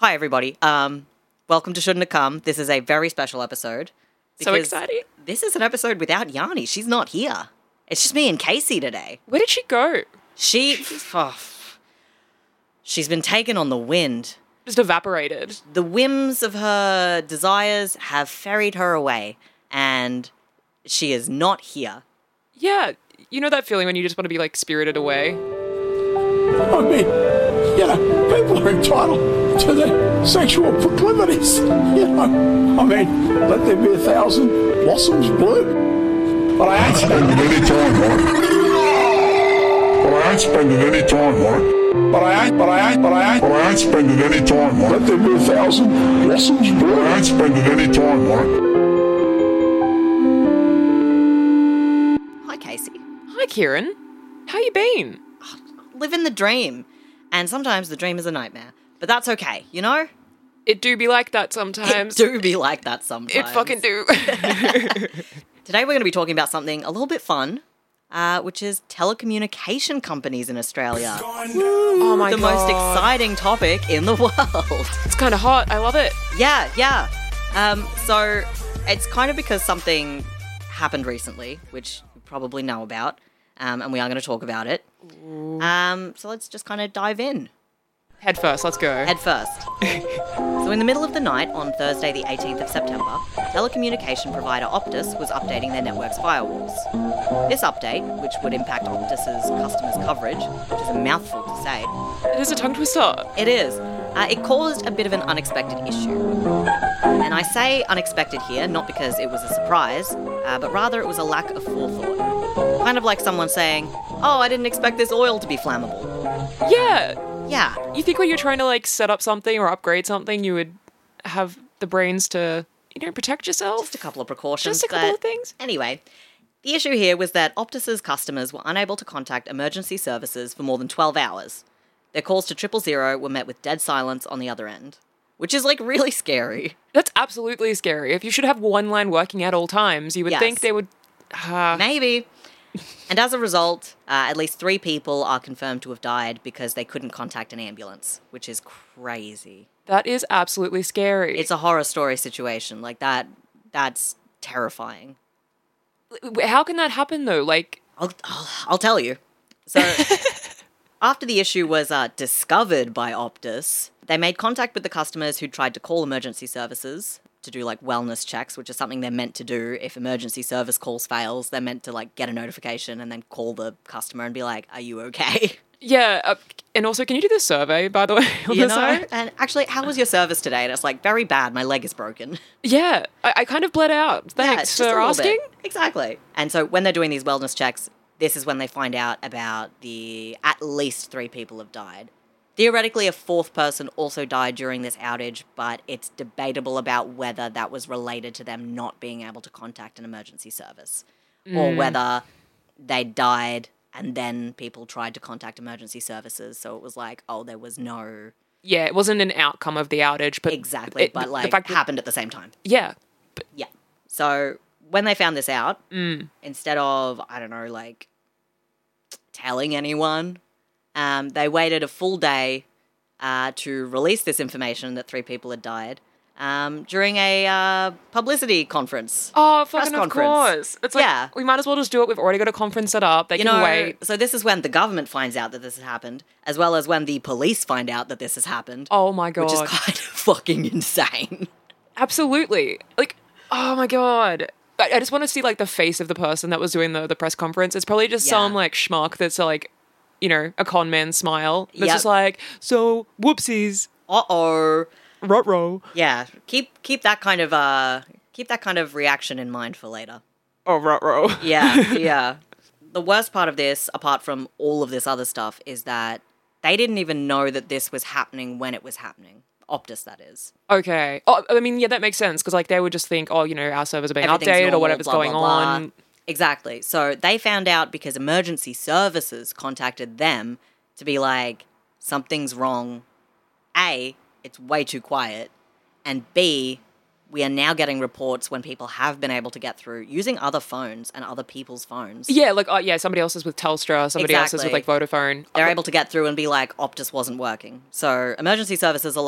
Hi, everybody. Welcome to Shouldn't Have Come. This is a very special episode. So exciting. This is an episode without Yanni. She's not here. It's just me and Casey today. Where did she go? She's been taken on the wind. Just evaporated. The whims of her desires have ferried her away, and she is not here. Yeah, you know that feeling when you just want to be, like, spirited away? I mean, you know, people are entitled to their sexual proclivities. You know, I mean, let there be 1,000 blossoms bloom. But I ain't spending any time on it. But I ain't spending any time on it. But I ain't spending any time on it. Let there be 1,000 blossoms bloom. I ain't spending any time on it. Hi, Casey. Hi, Kieran. How you been? Living the dream. And sometimes the dream is a nightmare. But that's okay, you know? It do be like that sometimes. It do be like that sometimes. It fucking do. Today we're going to be talking about something a little bit fun, which is telecommunication companies in Australia. Oh my The god. most exciting topic in the world. It's kind of hot. I love it. Yeah. So it's kind of because something happened recently, which you probably know about, and we are going to talk about it. So let's just kind of dive in. Head first. Let's go. Head first. So in the middle of the night on Thursday the 18th of September, telecommunication provider Optus was updating their network's firewalls. This update, which would impact Optus's customers' coverage, which is a mouthful to say, It is a tongue twister. it is. It caused a bit of an unexpected issue. And I say unexpected here, not because it was a surprise, but rather it was a lack of forethought. Kind of like someone saying, oh, I didn't expect this oil to be flammable. Yeah. Yeah. You think when you're trying to, like, set up something or upgrade something, you would have the brains to, you know, protect yourself? Just a couple of precautions. Just a couple but of things. Anyway, the issue here was that Optus's customers were unable to contact emergency services for more than 12 hours. Their calls to 000 were met with dead silence on the other end, which is, like, really scary. That's absolutely scary. If you should have one line working at all times, you would Yes. think they would... Maybe. And as a result, at least 3 people are confirmed to have died because they couldn't contact an ambulance, which is crazy. That is absolutely scary. It's a horror story situation. Like, that's terrifying. How can that happen, though? Like... I'll tell you. So, after the issue was discovered by Optus, they made contact with the customers who tried to call emergency services to do, like, wellness checks, which is something they're meant to do. If emergency service calls fails, they're meant to, like, get a notification and then call the customer and be like, are you okay? Yeah, and also, can you do this survey, by the way, on You the know? side? And actually, how was your service today? And it's like, very bad, my leg is broken. Yeah, I kind of bled out. Yeah, Thanks it's just a for little asking. bit. Exactly. And so when they're doing these wellness checks, this is when they find out about at least 3 people have died. Theoretically, a 4th person also died during this outage, but it's debatable about whether that was related to them not being able to contact an emergency service, or whether they died and then people tried to contact emergency services. So it was like, oh, there was no... Yeah, it wasn't an outcome of the outage, but... Exactly, but like, the fact that, happened at the same time. yeah. Yeah. So when they found this out, instead of, I don't know, like, telling anyone, they waited a full day to release this information that 3 people had died during a publicity conference. Oh, Press fucking of conference. course. It's like, Yeah. we might as well just do it. We've already got a conference set up. They You can know, wait. so this is when the government finds out that this has happened, as well as when the police find out that this has happened. Oh my god. Which is kind of fucking insane. Absolutely. Like, oh my god. I just want to see, like, the face of the person that was doing the press conference. It's probably just Yeah. some, like, schmuck that's, like, you know, a con man smile. That's Yep. just like, so, whoopsies. Uh-oh. Ruh-roh. Yeah, keep that kind of reaction in mind for later. Oh, ruh-roh. Yeah. The worst part of this, apart from all of this other stuff, is that they didn't even know that this was happening when it was happening. Optus, that is. Okay. Oh, I mean, yeah, that makes sense, because, like, they would just think, oh, you know, our servers are being Everything's updated normal, or whatever's blah, going blah, blah. on. Exactly. So they found out because emergency services contacted them to be like, something's wrong. A, it's way too quiet. And B, we are now getting reports when people have been able to get through using other phones and other people's phones. Yeah, like, somebody else is with Telstra, somebody else is with, Exactly. like, Vodafone. They're able to get through and be like, Optus wasn't working. So emergency services are like,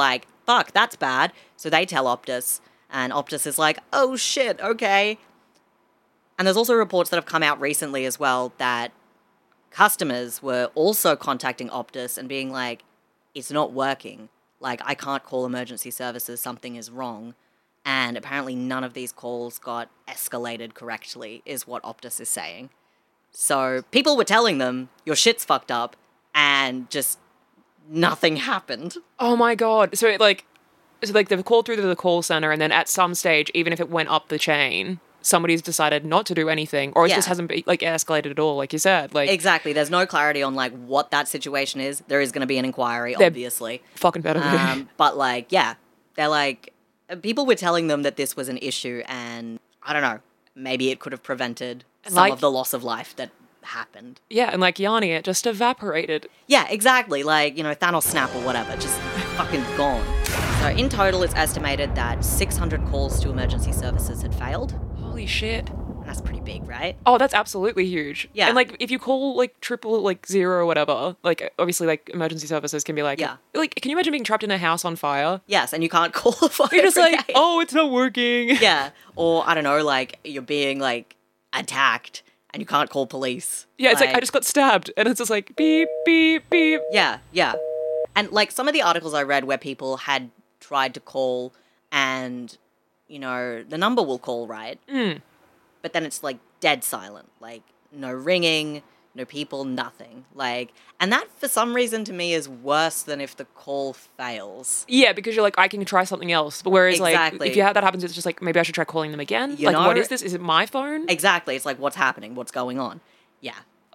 fuck, that's bad. So they tell Optus, and Optus is like, oh shit, okay. And there's also reports that have come out recently as well that customers were also contacting Optus and being like, it's not working. Like, I can't call emergency services, something is wrong. And apparently none of these calls got escalated correctly, is what Optus is saying. So people were telling them, your shit's fucked up, and just nothing happened. Oh my God. So they've called through to the call center, and then at some stage, even if it went up the chain, somebody's decided not to do anything, or it just hasn't been, like, escalated at all, like you said. Like, exactly. There's no clarity on, like, what that situation is. There is going to be an inquiry, obviously. Fucking better be. But, like, yeah, they're like, people were telling them that this was an issue, and I don't know, maybe it could have prevented some of the loss of life that happened. Yeah, and like Yanni, it just evaporated. Yeah, exactly. Like, Thanos snap or whatever, just fucking gone. So in total, it's estimated that 600 calls to emergency services had failed. Holy shit. And that's pretty big, right? Oh, that's absolutely huge. Yeah. And like, if you call like triple, like 0 or whatever, like obviously like emergency services can be like, like, can you imagine being trapped in a house on fire? Yes, and you can't call the fire You're just brigade. like, oh, it's not working. Yeah. Or, I don't know, like, you're being, like, attacked and you can't call police. Yeah, it's like, I just got stabbed. And it's just like, beep, beep, beep. Yeah, yeah. And, like, some of the articles I read where people had tried to call and, the number will call, right? But then it's, like, dead silent. Like, no ringing, no people, nothing. Like, and that, for some reason, to me, is worse than if the call fails. Yeah, because you're like, I can try something else. But whereas, Exactly. like, if that happens, it's just like, maybe I should try calling them again. You know? What is this? Is it my phone? Exactly. It's like, what's happening? What's going on? Yeah.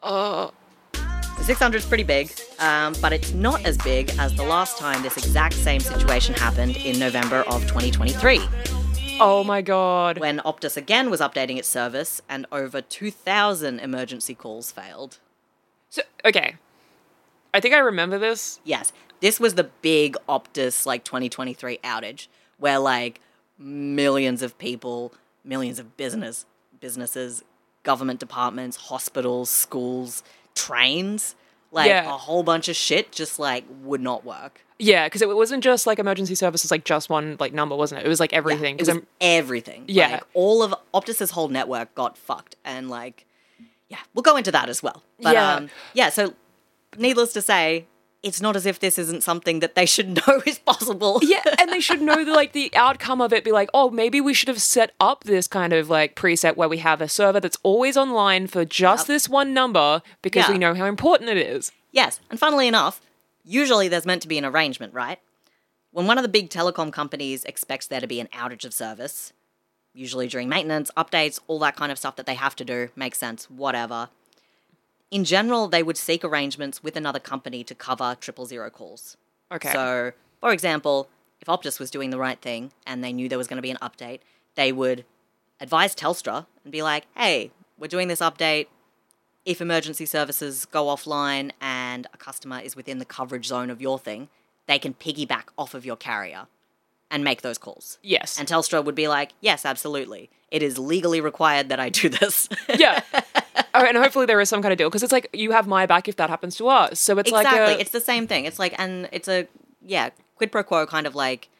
The 600 is pretty big, but it's not as big as the last time this exact same situation happened in November of 2023. Oh my God. When Optus again was updating its service and over 2,000 emergency calls failed. So, okay. I think I remember this. Yes, this was the big Optus, 2023 outage where, millions of people, millions of businesses, government departments, hospitals, schools, trains, a whole bunch of shit just, would not work. Yeah, because it wasn't just, emergency services, just one, number, wasn't it? It was, everything. Yeah, it was everything. Yeah. All of Optus's whole network got fucked. And, we'll go into that as well. But, so needless to say, it's not as if this isn't something that they should know is possible. Yeah, and they should know that, the outcome of it be oh, maybe we should have set up this kind of, preset where we have a server that's always online for just this one number because we know how important it is. Yes, and funnily enough, usually there's meant to be an arrangement, right? When one of the big telecom companies expects there to be an outage of service, usually during maintenance, updates, all that kind of stuff that they have to do, makes sense, whatever. In general, they would seek arrangements with another company to cover 000 calls. Okay. So, for example, if Optus was doing the right thing and they knew there was going to be an update, they would advise Telstra and be like, hey, we're doing this update. If emergency services go offline and a customer is within the coverage zone of your thing, they can piggyback off of your carrier and make those calls. Yes. And Telstra would be like, yes, absolutely. It is legally required that I do this. Yeah. Oh, and hopefully there is some kind of deal, because it's you have my back if that happens to us. So it's exactly. It's the same thing. It's and it's a, quid pro quo kind of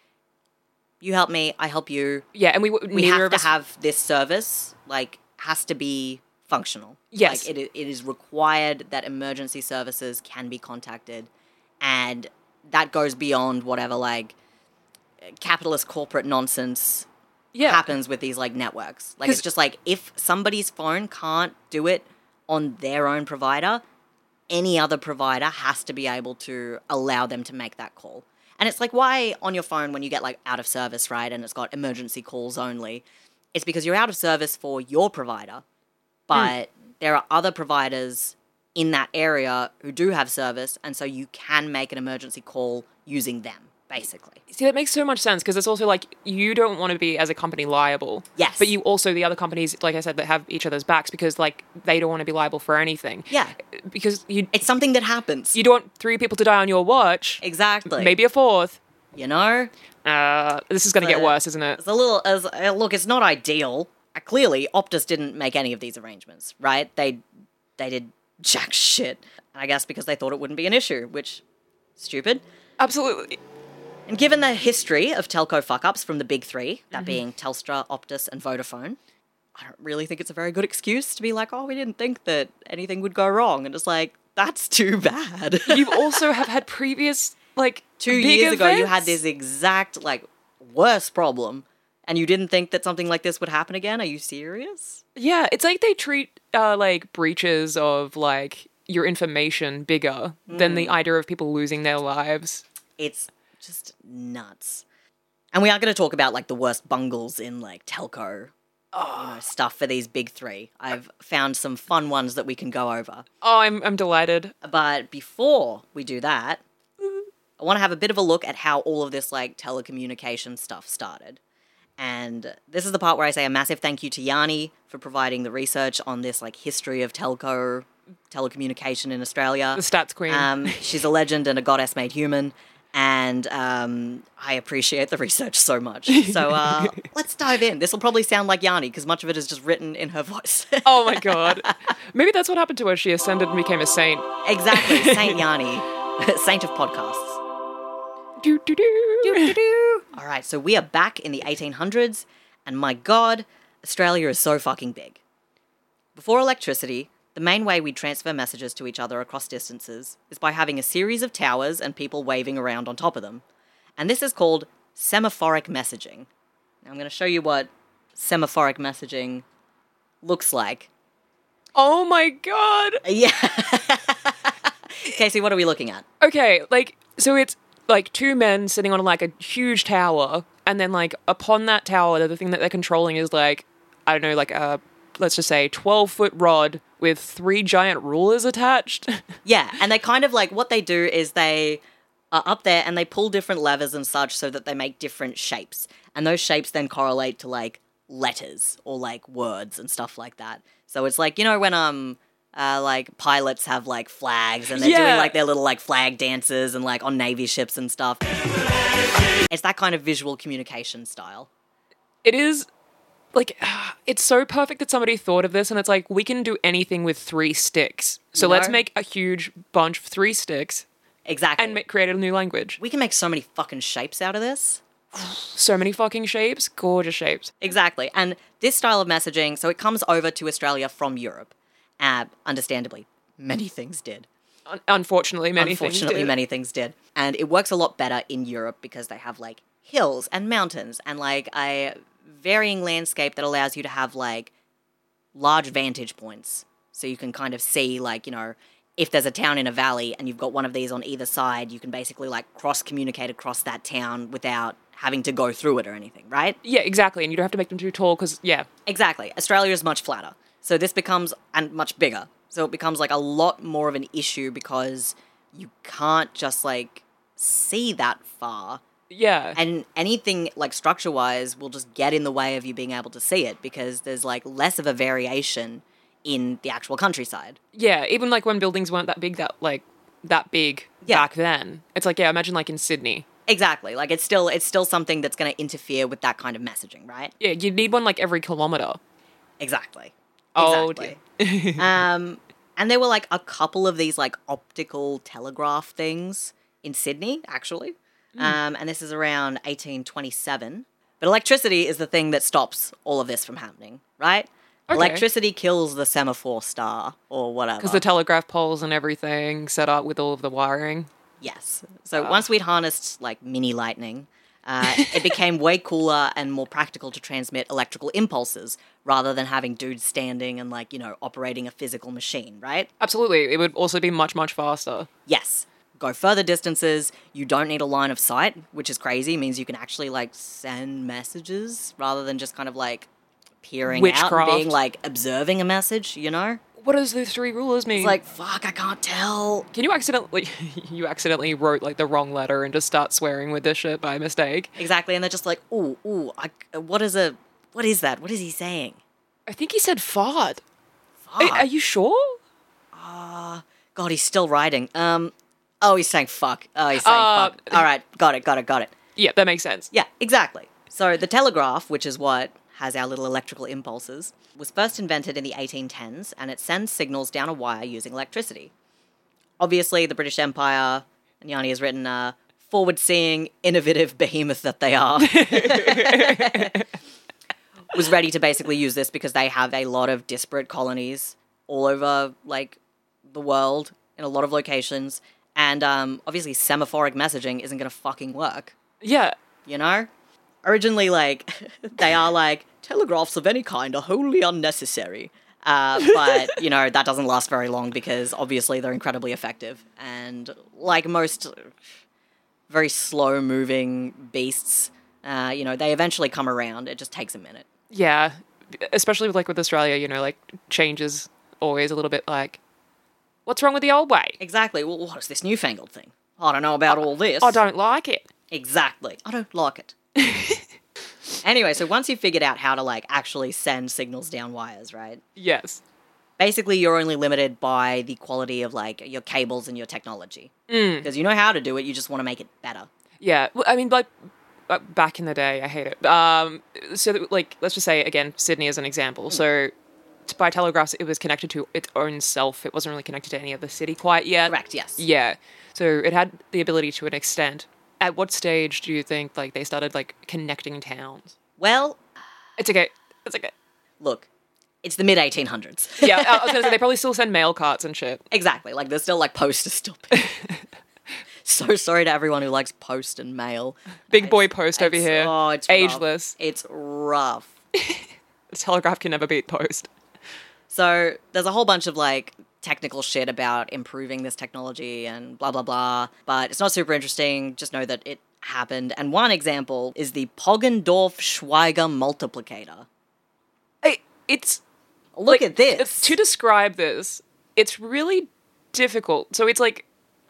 you help me, I help you. Yeah, and we have to have this service, has to be functional. Yes. It is required that emergency services can be contacted, and that goes beyond whatever, capitalist corporate nonsense happens with these, networks. It's just if somebody's phone can't do it on their own provider, any other provider has to be able to allow them to make that call. And it's why on your phone when you get, out of service, right, and it's got emergency calls only, it's because you're out of service for your provider, but there are other providers in that area who do have service, and so you can make an emergency call using them, basically. See, that makes so much sense, because it's also you don't want to be, as a company, liable. Yes. But you also, the other companies, like I said, that have each other's backs, because, they don't want to be liable for anything. Yeah. Because it's something that happens. You don't want 3 people to die on your watch. Exactly. Maybe a 4th. This is going to get worse, isn't it? It's a little, look, it's not ideal. Clearly, Optus didn't make any of these arrangements, right? They did jack shit. I guess because they thought it wouldn't be an issue, which, stupid. Absolutely. And given the history of telco fuck-ups from the big three, that being Telstra, Optus, and Vodafone, I don't really think it's a very good excuse to be like, oh, we didn't think that anything would go wrong. And it's like, that's too bad. You also have had previous, like, 2 big years ago, you events? had this exact, like, worse problem. And you didn't think that something like this would happen again? Are you serious? Yeah, it's like they treat, like, breaches of, like, your information bigger than the idea of people losing their lives. It's just nuts. And we are going to talk about, like, the worst bungles in, like, telco stuff for these big three. I've found some fun ones that we can go over. Oh, I'm delighted. But before we do that, I want to have a bit of a look at how all of this, like, telecommunication stuff started. And this is the part where I say a massive thank you to Yanni for providing the research on this, like, history of telecommunication in Australia. The stats queen. She's a legend and a goddess made human. And I appreciate the research so much. So let's dive in. This will probably sound like Yanni because much of it is just written in her voice. Oh my god. Maybe that's what happened to her. She ascended and became a saint. Exactly. Saint Yanni. Saint of podcasts. Do, do, do. All right, so we are back in the 1800s, and my God, Australia is so fucking big. Before electricity, the main way we transfer messages to each other across distances is by having a series of towers and people waving around on top of them. And this is called semaphoric messaging. Now I'm going to show you what semaphoric messaging looks like. Oh my god. Yeah. Casey, what are we looking at? Okay, like, so it's like two men sitting on like a huge tower, and then like upon that tower, the thing that they're controlling is like, I don't know, like a, let's just say 12-foot rod with 3 giant rulers attached. Yeah, and they kind of like, what they do is they are up there and they pull different levers and such so that they make different shapes. And those shapes then correlate to like letters or like words and stuff like that. So it's like, you know, when like pilots have like flags and they're doing like their little like flag dances and like on Navy ships and stuff. It's that kind of visual communication style. It is, like, it's so perfect that somebody thought of this, and it's like, we can do anything with 3 sticks. So let's make a huge bunch of 3 sticks. Exactly. And create a new language. We can make so many fucking shapes out of this. So many fucking shapes. Gorgeous shapes. Exactly. And this style of messaging, so it comes over to Australia from Europe. Understandably, many things did. Unfortunately, many things did. And it works a lot better in Europe because they have, like, hills and mountains and, like, a varying landscape that allows you to have, like, large vantage points. So you can kind of see, like, you know, if there's a town in a valley and you've got one of these on either side, you can basically, like, cross-communicate across that town without having to go through it or anything, right? Yeah, exactly. And you don't have to make them too tall because, yeah. Exactly. Australia is much flatter. So this becomes, and much bigger. So it becomes, like, a lot more of an issue because you can't just, like, see that far. Yeah. And anything, like, structure-wise will just get in the way of you being able to see it because there's, like, less of a variation in the actual countryside. Yeah, even, like, when buildings weren't that big back then. It's like, yeah, imagine, like, in Sydney. Exactly. Like, it's still something that's going to interfere with that kind of messaging, right? Yeah, you'd need one, like, every kilometre. Exactly. Oh, dear. And there were, like, a couple of these, like, optical telegraph things in Sydney, actually. And this is around 1827. But electricity is the thing that stops all of this from happening, right? Okay. Electricity kills the semaphore star or whatever. Because the telegraph poles and everything set up with all of the wiring. Yes. So once we'd harnessed, like, mini lightning, it became way cooler and more practical to transmit electrical impulses rather than having dudes standing and, like, you know, operating a physical machine, right? Absolutely. It would also be much, much faster. Yes. Go further distances. You don't need a line of sight, which is crazy. It means you can actually, like, send messages rather than just kind of, like, peering out and being, like, observing a message, you know? What does those 3 rulers mean? It's like, fuck, I can't tell. Can you accidentally wrote, like, the wrong letter and just start swearing with this shit by mistake? Exactly, and they're just like, what is that? What is he saying? I think he said fart. Fuck. Are you sure? God, he's still writing. He's saying fuck. Oh, he's saying fuck. All right, got it. Yeah, that makes sense. Yeah, exactly. So the telegraph, which is what has our little electrical impulses, was first invented in the 1810s, and it sends signals down a wire using electricity. Obviously, the British Empire, and Yanni has written, forward-seeing, innovative behemoth that they are, was ready to basically use this because they have a lot of disparate colonies all over, like, the world in a lot of locations. And obviously semaphoric messaging isn't going to fucking work, Yeah. you know? Originally, like, they are like, telegraphs of any kind are wholly unnecessary. But, you know, that doesn't last very long because obviously they're incredibly effective. And like most very slow-moving beasts, you know, they eventually come around. It just takes a minute. Yeah. Especially with, like, with Australia, you know, like, change is always a little bit like, what's wrong with the old way? Exactly. Well, what is this newfangled thing? I don't know about all this. I don't like it. Exactly. I don't like it. Anyway, so once you've figured out how to, like, actually send signals down wires, right? Yes. Basically, you're only limited by the quality of, like, your cables and your technology. Because you know how to do it, you just want to make it better. Yeah. Well, I mean, like, back in the day, I hate it. So, like, let's just say, again, Sydney as an example. So, by telegraphs, it was connected to its own self. It wasn't really connected to any other city quite yet. Correct, yes. Yeah. So, it had the ability to an extent. At what stage do you think, like, they started, like, connecting towns? Well, It's okay. It's okay. look, it's the mid-1800s. Yeah, I was going to say, they probably still send mail carts and shit. Exactly. Like, there's still, like, posters still. So sorry to everyone who likes post and mail. Big boy post over It's- here. Oh, it's ageless. Rough. It's rough. The telegraph can never beat post. So there's a whole bunch of, like, technical shit about improving this technology and blah, blah, blah. But it's not super interesting. Just know that it happened. And one example is the Poggendorf-Schweiger multiplicator. It's Look at this. To describe this, it's really difficult. So it's like,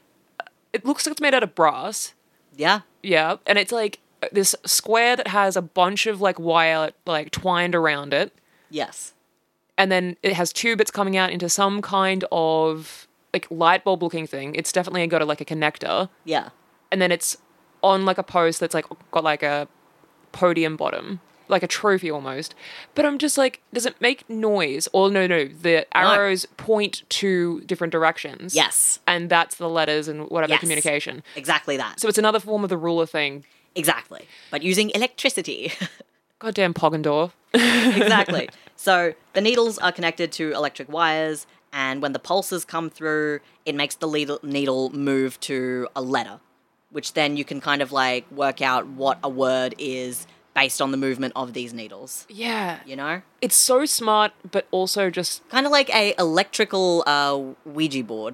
it looks like it's made out of brass. Yeah. Yeah, and it's like this square that has a bunch of like wire like twined around it, Yes. and then it has two bits coming out into some kind of like light bulb looking thing. It's definitely got like a connector, Yeah. and then it's on like a post that's like got like a podium bottom, like a trophy almost. But I'm just like, does it make noise? Or no, the arrows point to different directions. Yes. And that's the letters and whatever Yes. communication. Exactly that. So it's another form of the ruler thing. Exactly. But using electricity. Goddamn Poggendorf. Exactly. So the needles are connected to electric wires, and when the pulses come through, it makes the needle move to a letter, which then you can kind of like work out what a word is based on the movement of these needles. Yeah. You know? It's so smart, but also just... Kind of like a electrical Ouija board.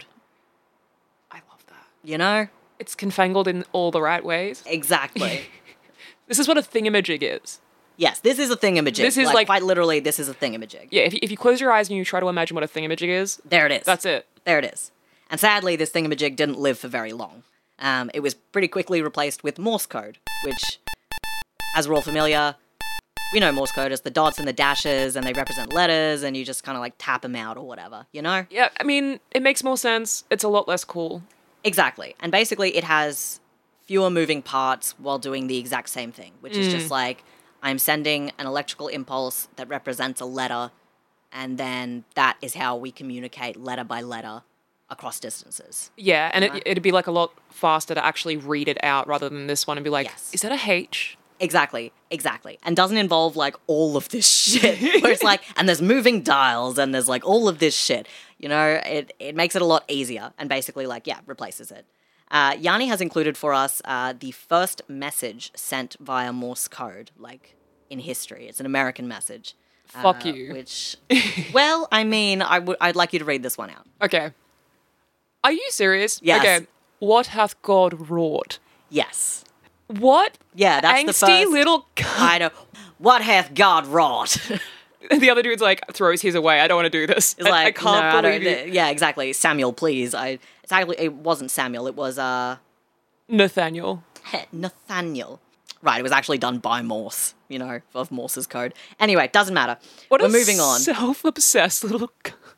I love that. You know? It's confangled in all the right ways. Exactly. This is what a thingamajig is. Yes, this is a thingamajig. This is like- quite literally, this is a thingamajig. Yeah, if you close your eyes and you try to imagine what a thingamajig is, There it is. that's it. There it is. And sadly, this thingamajig didn't live for very long. It was pretty quickly replaced with Morse code, which, as we're all familiar, we know Morse code as the dots and the dashes, and they represent letters, and you just kind of like tap them out or whatever, you know? Yeah, I mean, it makes more sense. It's a lot less cool. Exactly. And basically, it has fewer moving parts while doing the exact same thing, which is just like, I'm sending an electrical impulse that represents a letter, and then that is how we communicate letter by letter across distances. Yeah, and Right. it'd be like a lot faster to actually read it out rather than this one and be like, Yes. is that a H? Exactly. And doesn't involve like all of this shit. Where it's like, and there's moving dials and there's like all of this shit. You know, it makes it a lot easier and basically like, yeah, replaces it. Yanni has included for us the first message sent via Morse code, like in history. It's an American message. Fuck you. Which, well, I mean, I'd like you to read this one out. Okay. Are you serious? Yes. Okay. What hath God wrought? Yes. What? Yeah, that's the Angsty first. little... I know. What hath God wrought? The other dude's like, throws his away. I don't want to do this. It's like, I can't no, believe don't- you. Yeah, exactly. Samuel, please. It wasn't Samuel. It was Nathaniel. Nathaniel. Right, it was actually done by Morse, you know, of Morse's code. Anyway, doesn't matter. What We're a moving on. self-obsessed little...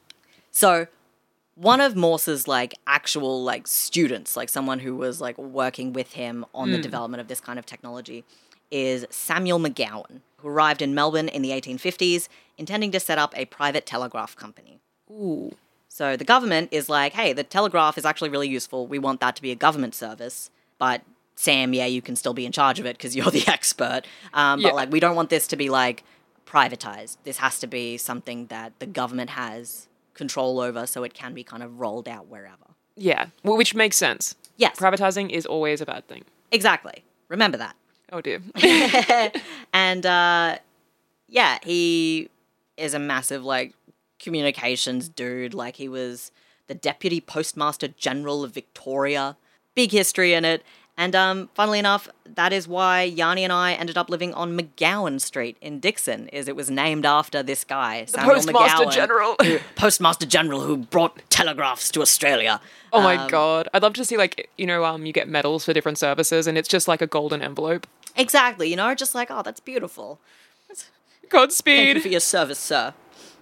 So, one of Morse's, like, actual, like, students, like, someone who was, like, working with him on the development of this kind of technology is Samuel McGowan, who arrived in Melbourne in the 1850s, intending to set up a private telegraph company. Ooh. So the government is like, hey, the telegraph is actually really useful. We want that to be a government service. But Sam, yeah, you can still be in charge of it because you're the expert. But Yeah. like, we don't want this to be like privatized. This has to be something that the government has control over, so it can be kind of rolled out wherever. Yeah, which makes sense. Yes, Privatizing is always a bad thing. exactly. Remember that. Oh dear. And yeah, he is a massive like communications dude. Like, he was the Deputy Postmaster General of Victoria. Big history in it. And funnily enough, that is why Yanni and I ended up living on McGowan Street in Dixon, is it was named after this guy, Samuel Postmaster McGowan, General. Postmaster General who brought telegraphs to Australia. Oh my god. I'd love to see, like, you know, you get medals for different services and it's just like a golden envelope. Exactly, you know, just like, oh, that's beautiful. Thank you Godspeed. for your service, sir.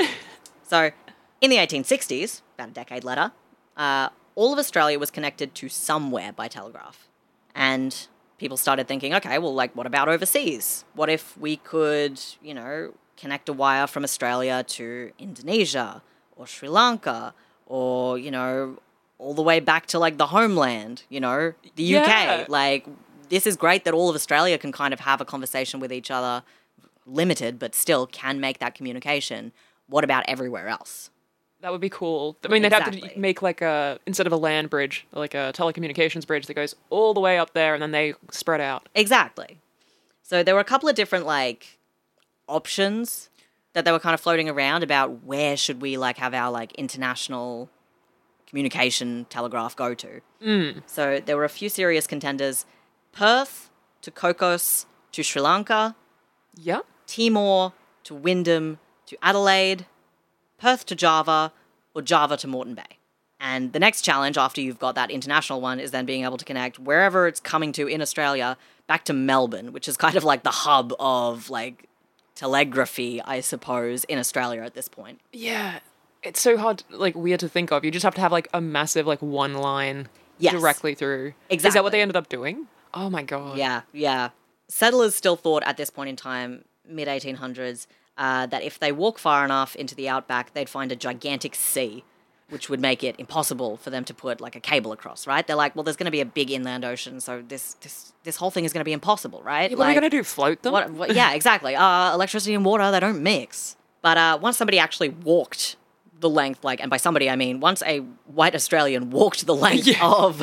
So, in the 1860s, about a decade later, all of Australia was connected to somewhere by telegraph. And people started thinking, okay, well, like, what about overseas? What if we could, you know, connect a wire from Australia to Indonesia or Sri Lanka or, you know, all the way back to, like, the homeland, you know, the Yeah. UK. Like, this is great that all of Australia can kind of have a conversation with each other, limited, but still can make that communication. What about everywhere else? That would be cool. I mean, they'd have Exactly. to make like instead of a land bridge, like a telecommunications bridge that goes all the way up there and then they spread out. Exactly. So there were a couple of different like options that they were kind of floating around about where should we like have our like international communication telegraph go to. So there were a few serious contenders: Perth to Cocos to Sri Lanka, Yeah. Timor to Wyndham to Adelaide, Perth to Java, or Java to Moreton Bay. And the next challenge after you've got that international one is then being able to connect wherever it's coming to in Australia back to Melbourne, which is kind of like the hub of like telegraphy, I suppose, in Australia at this point. Yeah. It's so hard, like, weird to think of. You just have to have like a massive, like, one line Yes. directly through. Is that Exactly. what they ended up doing? Oh my god. Yeah, yeah. Settlers still thought at this point in time, mid 1800s, that if they walk far enough into the outback, they'd find a gigantic sea, which would make it impossible for them to put like a cable across. Right? They're like, well, there's going to be a big inland ocean, so this whole thing is going to be impossible, right? Yeah, what are we Like, going to do? Float them? what, yeah, exactly. Electricity and water, they don't mix. But once somebody actually walked the length, like, and by somebody I mean once a white Australian walked the length of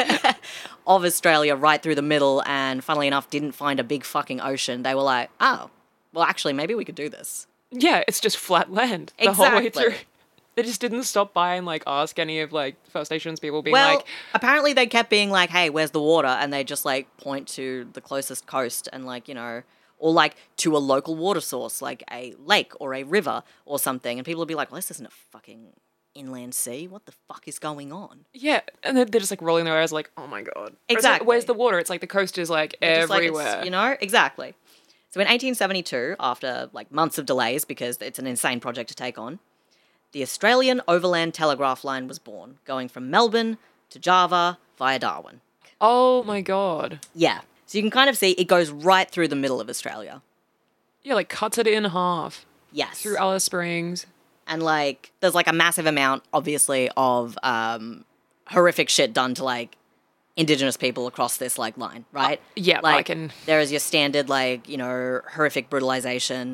of Australia right through the middle, and funnily enough didn't find a big fucking ocean, they were like, oh, well, actually, maybe we could do this. Yeah, it's just flat land the whole way Exactly. through. They just didn't stop by and like ask any of like First Nations people being Well, like, apparently they kept being like, hey, where's the water? And they just like point to the closest coast and like, you know, or like to a local water source, like a lake or a river or something. And people would be like, well, this isn't a fucking inland sea. What the fuck is going on? yeah, and they're just like rolling their eyes like, oh my god. Or it's like, Exactly. where's the water? It's like the coast is like Just like it's, everywhere. you know, exactly. So in 1872, after like months of delays because it's an insane project to take on, the Australian Overland Telegraph Line was born, going from Melbourne to Java via Darwin. Oh my god. Yeah. So you can kind of see it goes right through the middle of Australia. Yeah, like cuts it in half Yes. through Alice Springs. And like there's like a massive amount, obviously, of horrific shit done to like Indigenous people across this like line, right? Yeah, like I can. there is your standard like, you know, horrific brutalization,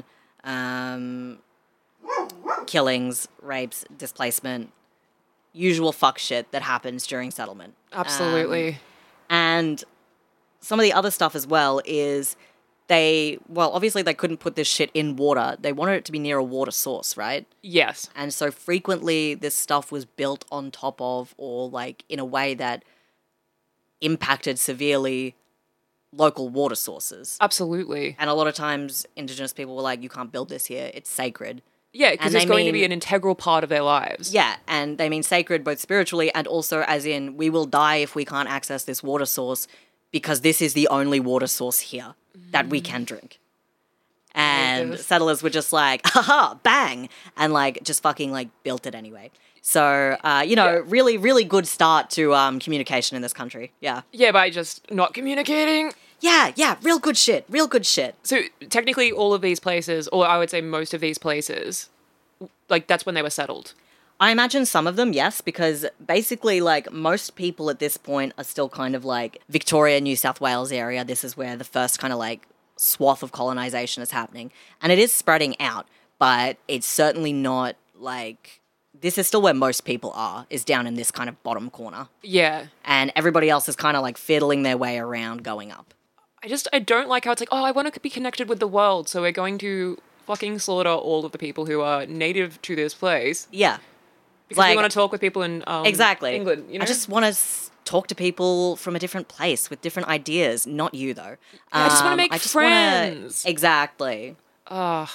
killings, rapes, displacement, usual fuck shit that happens during settlement. Absolutely. And some of the other stuff as well is obviously they couldn't put this shit in water. They wanted it to be near a water source, right? Yes. And so frequently this stuff was built on top of or like in a way that impacted severely local water sources. Absolutely. And a lot of times Indigenous people were like, you can't build this here. It's sacred. Yeah, because And it's they going to mean- be an integral part of their lives. Yeah, and they mean sacred both spiritually and also as in we will die if we can't access this water source because this is the only water source here that we can drink. And goodness. settlers were just like, haha, bang, and like just fucking like built it anyway. So, really, really good start to communication in this country. Yeah. Yeah, by just not communicating. Yeah, real good shit. So technically all of these places, or I would say most of these places, like that's when they were settled. I imagine some of them, yes, because basically, like, most people at this point are still kind of like Victoria, New South Wales area. This is where the first kind of like swath of colonization is happening. And it is spreading out, but it's certainly not like, this is still where most people are, is down in this kind of bottom corner. Yeah. And everybody else is kind of like fiddling their way around going up. I don't like how it's like, oh, I want to be connected with the world, so we're going to fucking slaughter all of the people who are native to this place. Yeah. Because we want to talk with people in exactly. England, you know? I just want to talk to people from a different place with different ideas. Not you, though. I just want to make friends. Exactly. Ugh.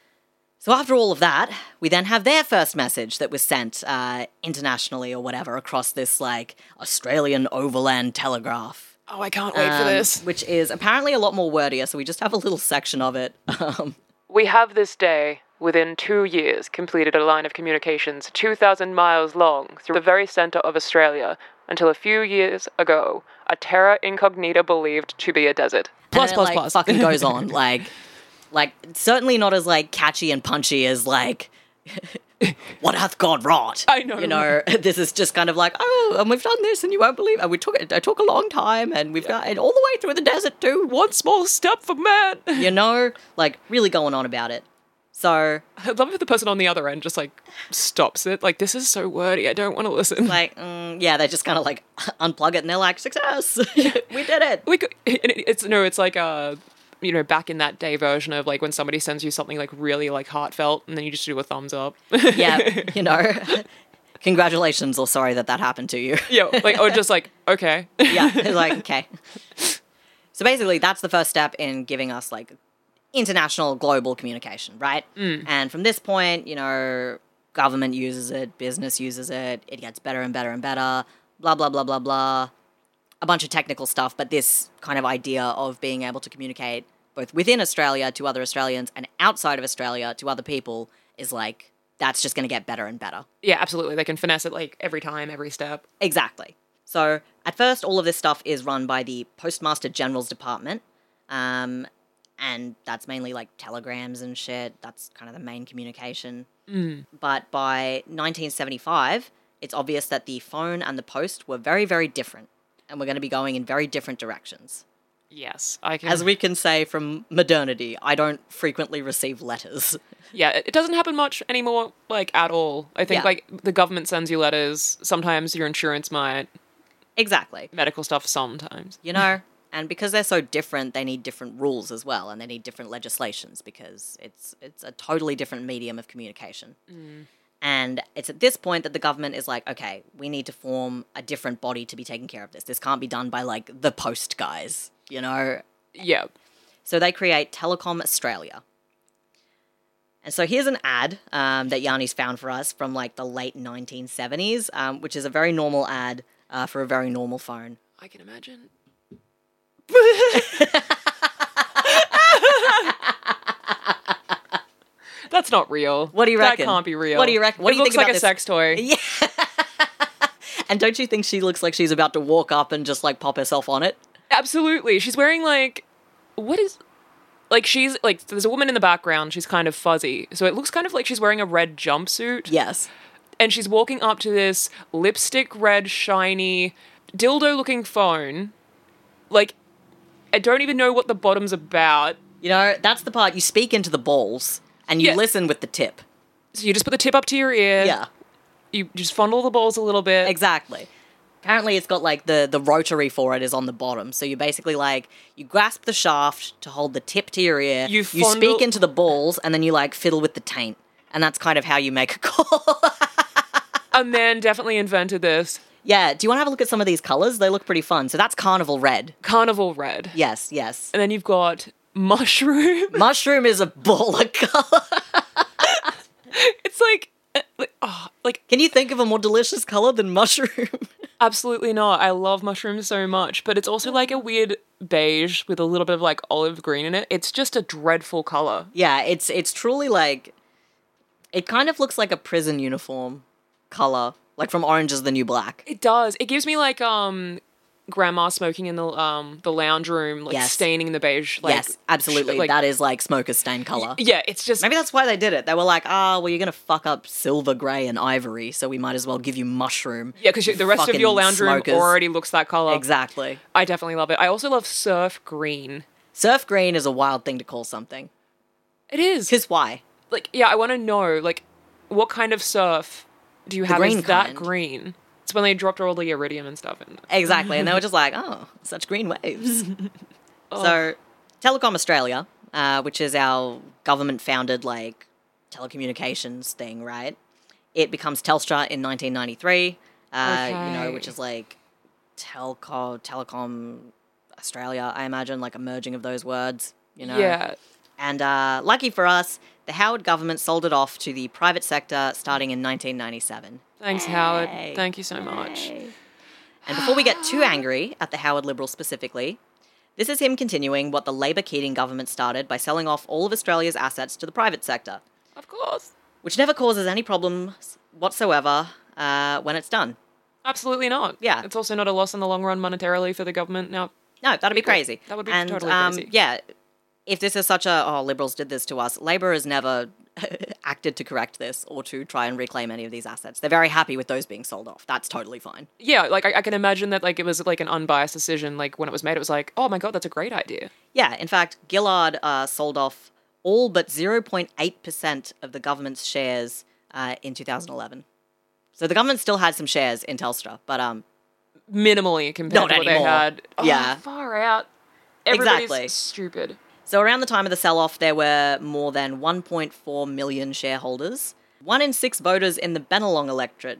So after all of that, we then have their first message that was sent internationally or whatever across this, like, Australian overland telegraph. Oh, I can't wait for this. Which is apparently a lot more wordier, so we just have a little section of it. We have this day, within 2 years, completed a line of communications 2,000 miles long through the very centre of Australia, until a few years ago, a terra incognita believed to be a desert. And then it, like, fucking goes on. Like, certainly not as, like, catchy and punchy as, like, what hath God wrought? I know. You know, this is just kind of like, oh, and we've done this and you won't believe it. It took a long time and we've got it all the way through the desert too. One small step for man. You know, like, really going on about it. So I love if the person on the other end just, like, stops it. Like, this is so wordy, I don't want to listen. Like, yeah, they just kind of, like, unplug it and they're like, success! We did it! It's like, you know, back in that day version of, like, when somebody sends you something, like, really, like, heartfelt, and then you just do a thumbs up. Yeah, you know, congratulations or sorry that happened to you. Yeah, like, or just like, okay. Yeah, it's like, okay. So basically, that's the first step in giving us, like, international global communication, right? And from this point, you know, government uses it, business uses it, it gets better and better and better, blah, blah, blah, blah, blah. A bunch of technical stuff, but this kind of idea of being able to communicate both within Australia to other Australians and outside of Australia to other people is like, that's just going to get better and better. Yeah, absolutely. They can finesse it, like, every time, every step. Exactly. So at first, all of this stuff is run by the Postmaster General's Department, and that's mainly like telegrams and shit. That's kind of the main communication. But by 1975, it's obvious that the phone and the post were very, very different. And we're going to be going in very different directions. Yes, I can. As we can say from modernity, I don't frequently receive letters. Yeah, it doesn't happen much anymore, like, at all. I think, like, the government sends you letters. Sometimes your insurance might. Exactly. Medical stuff sometimes. You know, and because they're so different, they need different rules as well, and they need different legislations because it's a totally different medium of communication. And it's at this point that the government is like, okay, we need to form a different body to be taking care of this. This can't be done by, like, the post guys, you know? Yeah. So they create Telecom Australia. And so here's an ad that Yanni's found for us from, like, the late 1970s, which is a very normal ad for a very normal phone. I can imagine. That's not real. What do you reckon? That can't be real. What do you reckon? What do you think about this? It looks like a sex toy. Yeah. And don't you think she looks like she's about to walk up and just, like, pop herself on it? Absolutely. She's wearing, like, what is... Like, she's, like, there's a woman in the background. She's kind of fuzzy. So it looks kind of like she's wearing a red jumpsuit. Yes. And she's walking up to this lipstick red, shiny, dildo-looking phone. Like, I don't even know what the bottom's about. You know, that's the part. You speak into the balls and you listen with the tip. So you just put the tip up to your ear. Yeah. You just fondle the balls a little bit. Exactly. Apparently it's got, like, the rotary for it is on the bottom. So you basically, like, you grasp the shaft to hold the tip to your ear. You speak into the balls and then you, like, fiddle with the taint. And that's kind of how you make a call. A man definitely invented this. Yeah. Do you want to have a look at some of these colours? They look pretty fun. So that's Carnival Red. Carnival Red. Yes, yes. And then you've got Mushroom. Mushroom is a baller colour. It's like... Can you think of a more delicious colour than mushroom? Absolutely not. I love mushrooms so much, but it's also like a weird beige with a little bit of, like, olive green in it. It's just a dreadful colour. Yeah, it's truly, like, it kind of looks like a prison uniform colour, like from Orange is the New Black. It does. It gives me, like, grandma smoking in the lounge room, like Yes. staining the beige. Like, yes, absolutely. like- That is like smoker's stain color. Yeah, it's just Maybe that's why they did it. They were like, well, you're going to fuck up silver, grey, and ivory, so we might as well give you mushroom. yeah, because the rest of Fucking your lounge room smokers. already looks that color. Exactly. I definitely love it. I also love surf green. Surf green is a wild thing to call something. It is. Because why? Like, yeah, I want to know, like, what kind of surf do you have green is that kind. green? It's when they dropped all the iridium and stuff in. Exactly. And they were just like, such green waves. So, Telecom Australia, which is our government-founded, like, telecommunications thing, right? It becomes Telstra in 1993, you know, Okay. which is like Telecom Australia, I imagine, like a merging of those words, you know? Yeah. And lucky for us, the Howard government sold it off to the private sector starting in 1997. Thanks, Howard. Yay. Thank you so much. And before we get too angry at the Howard Liberals specifically, this is him continuing what the Labor Keating government started by selling off all of Australia's assets to the private sector, Of course. which never causes any problems whatsoever when it's done. Absolutely not. Yeah. It's also not a loss in the long run monetarily for the government. Now, No, that'd be Cool. crazy. That would be and, totally crazy. Yeah, if this is such a, Liberals did this to us, Labor has never acted to correct this or to try and reclaim any of these assets. They're very happy with those being sold off. That's totally fine. yeah, like I can imagine that like it was like an unbiased decision. Like when it was made, it was like, oh my god, that's a great idea. Yeah, in fact, Gillard sold off all but 0.8% of the government's shares in 2011. So the government still had some shares in Telstra, but Minimally compared Not to what they anymore. had. Oh, Yeah. far out. Everybody's Exactly. stupid. so around the time of the sell-off, there were more than 1.4 million shareholders. 1 in 6 voters in the Bennelong electorate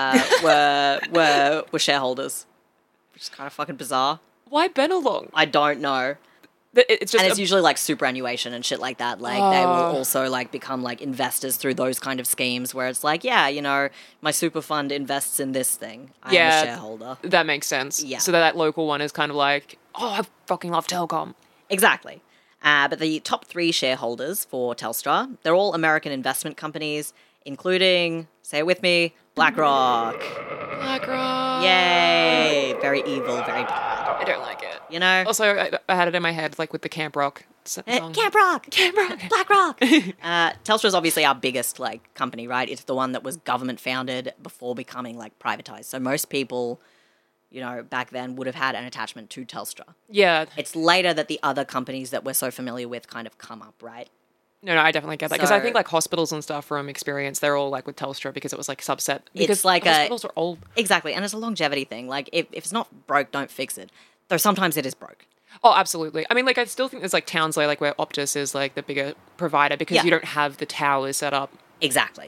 were shareholders, which is kind of fucking bizarre. Why Benelong? I don't know. It's just And it's usually like superannuation and shit like that. Like they will also like become like investors through those kind of schemes where it's like, yeah, you know, my super fund invests in this thing. I'm Yeah. a shareholder. that makes sense. Yeah. So that local one is kind of like, oh, I fucking love telecom. Exactly. But the top 3 shareholders for Telstra, they're all American investment companies, including, say it with me, BlackRock. BlackRock. Yay! Very evil, very bad. I don't like it. You know? Also, I had it in my head like with the Camp Rock song. Camp Rock! Camp Rock. BlackRock! Telstra is obviously our biggest like company, right? It's the one that was government founded before becoming like privatized. So most people, you know, back then would have had an attachment to Telstra. Yeah. It's later that the other companies that we're so familiar with kind of come up, right? No, I definitely get that because I So- think like hospitals and stuff from experience, they're all like with Telstra because it was like subset. Because like a- hospitals are old. Exactly, and it's a longevity thing. Like, if it's not broke, don't fix it. Though sometimes it is broke. Oh, absolutely. I mean, like I still think there's like towns like where Optus is like the bigger provider because Yeah. you don't have the towers set up. Exactly.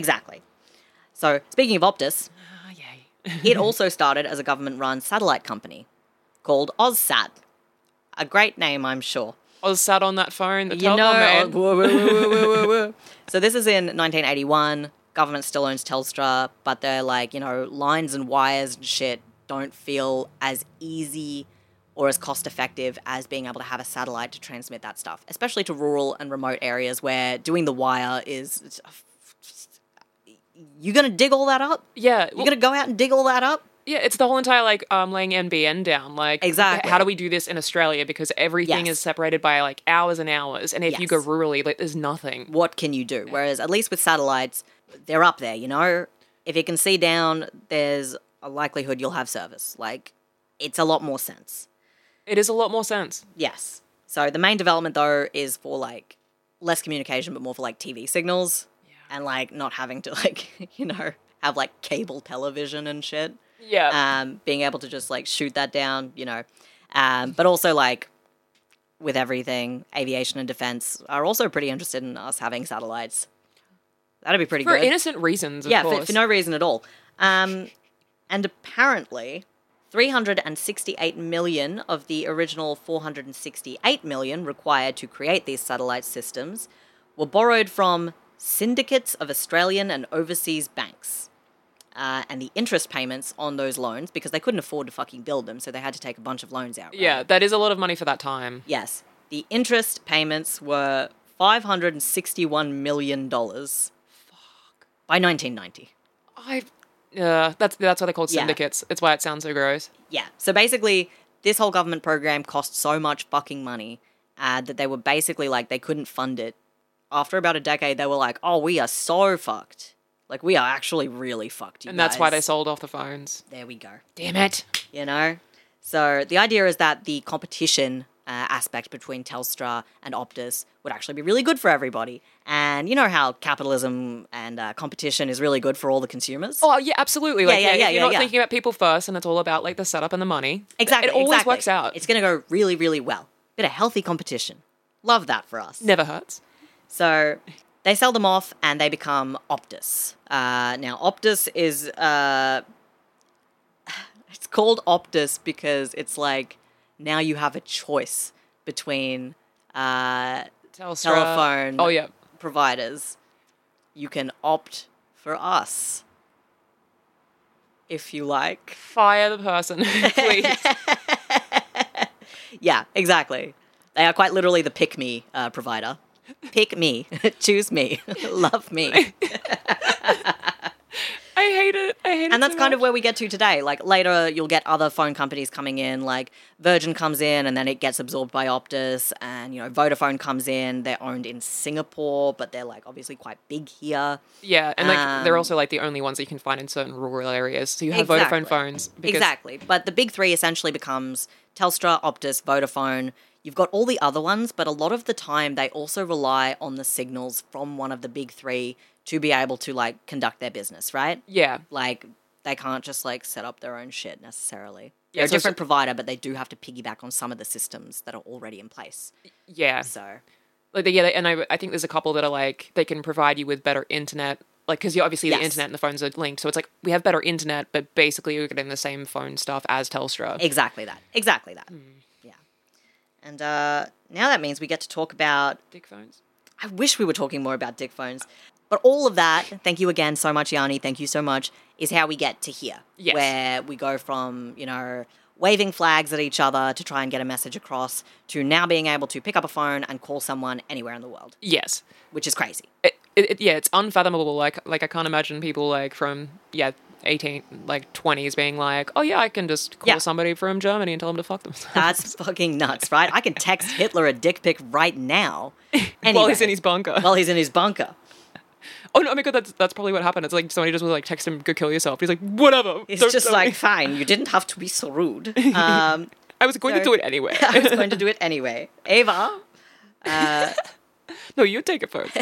So, speaking of Optus, Oh, yay. it also started as a government-run satellite company called OzSat. A great name, I'm sure. I was sat on that phone. The You telecom know, man. whoa, whoa, whoa, whoa, whoa, whoa. So this is in 1981. Government still owns Telstra, but they're like, you know, lines and wires and shit don't feel as easy or as cost effective as being able to have a satellite to transmit that stuff, especially to rural and remote areas where doing the wire is. You're gonna dig all that up? Yeah. You're gonna go out and dig all that up? Yeah, it's the whole entire like laying NBN down. Like Exactly. how do we do this in Australia? Because everything Yes. is separated by like hours and hours, and if you go Yes. rurally, like there's nothing. What can you do? Whereas at least with satellites, they're up there, you know? If you can see down, there's a likelihood you'll have service. Like, it's a lot more sense. It is a lot more sense. Yes. So the main development though is for like less communication, but more for like TV signals and like not having to like, you know, have like cable television and shit. Yeah. Being able to just like shoot that down, you know. But also like with everything, aviation and defense are also pretty interested in us having satellites. That'd be pretty For good. innocent reasons, of Yeah, course. for no reason at all. And apparently, 368 million of the original 468 million required to create these satellite systems were borrowed from syndicates of Australian and overseas banks. And the interest payments on those loans, because they couldn't afford to fucking build them, so they had to take a bunch of loans out. Right? Yeah, that is a lot of money for that time. Yes. The interest payments were $561 million. By 1990. That's why they're called Yeah. syndicates. It's why it sounds so gross. Yeah. So basically, this whole government program cost so much fucking money that they were basically like, they couldn't fund it. After about a decade, they were like, oh, we are so fucked. Like, we are actually really fucked, you And that's why they guys. sold off the phones. There we go. Damn it. You know? So the idea is that the competition aspect between Telstra and Optus would actually be really good for everybody. And you know how capitalism and competition is really good for all the consumers? Oh, yeah, absolutely. Like, Yeah, if you're not yeah. thinking about people first and it's all about, like, the setup and the money. Exactly. It always exactly. works out. It's going to go really, really well. Bit of healthy competition. Love that for us. Never hurts. So they sell them off and they become Optus. Now, Optus is... it's called Optus because it's like now you have a choice between Telstra. telephone Oh, yeah. providers. You can opt for us if you like. Fire the person, please. Yeah, exactly. They are quite literally the pick me provider. Pick me, choose me, love me. I hate it. I hate it. And that's so kind of much. where we get to today. Like later, you'll get other phone companies coming in. Like Virgin comes in, and then it gets absorbed by Optus. And Vodafone comes in. They're owned in Singapore, but they're like obviously quite big here. Yeah, and like they're Um, also like the only ones that you can find in certain rural areas. So you have Exactly. Vodafone phones. Because, Exactly. But the big three essentially becomes Telstra, Optus, Vodafone. You've got all the other ones, but a lot of the time they also rely on the signals from one of the big three to be able to like conduct their business, right? Yeah. Like they can't just like set up their own shit necessarily. Yeah, They're a so- different provider, but they do have to piggyback on some of the systems that are already in place. Yeah. So Like, and I think there's a couple that are like, they can provide you with better internet. Like, because obviously Yes. the internet and the phones are linked. So it's like, we have better internet, but basically you're getting the same phone stuff as Telstra. exactly that. Exactly that. Yeah. And now that means we get to talk about Dick phones. I wish we were talking more about dick phones. But all of that, thank you again so much, Yanni, thank you so much, is how we get to here. Yes. Where we go from, waving flags at each other to try and get a message across to now being able to pick up a phone and call someone anywhere in the world, Yes. which is crazy. It's unfathomable. Like I can't imagine people like from 18, like 20s being like, oh yeah, I can just call Yeah. somebody from Germany and tell them to fuck themselves. That's fucking nuts, right? I can text Hitler a dick pic right now. While Anyway, he's in his bunker. While he's in his bunker. Oh no, oh my god, that's probably what happened. It's like somebody just was like, text him, go kill yourself. He's like, whatever. It's don't just tell me." like, fine, you didn't have to be so rude. I was going to so- do it anyway. I was going to do it anyway. Ava, No, you take it first.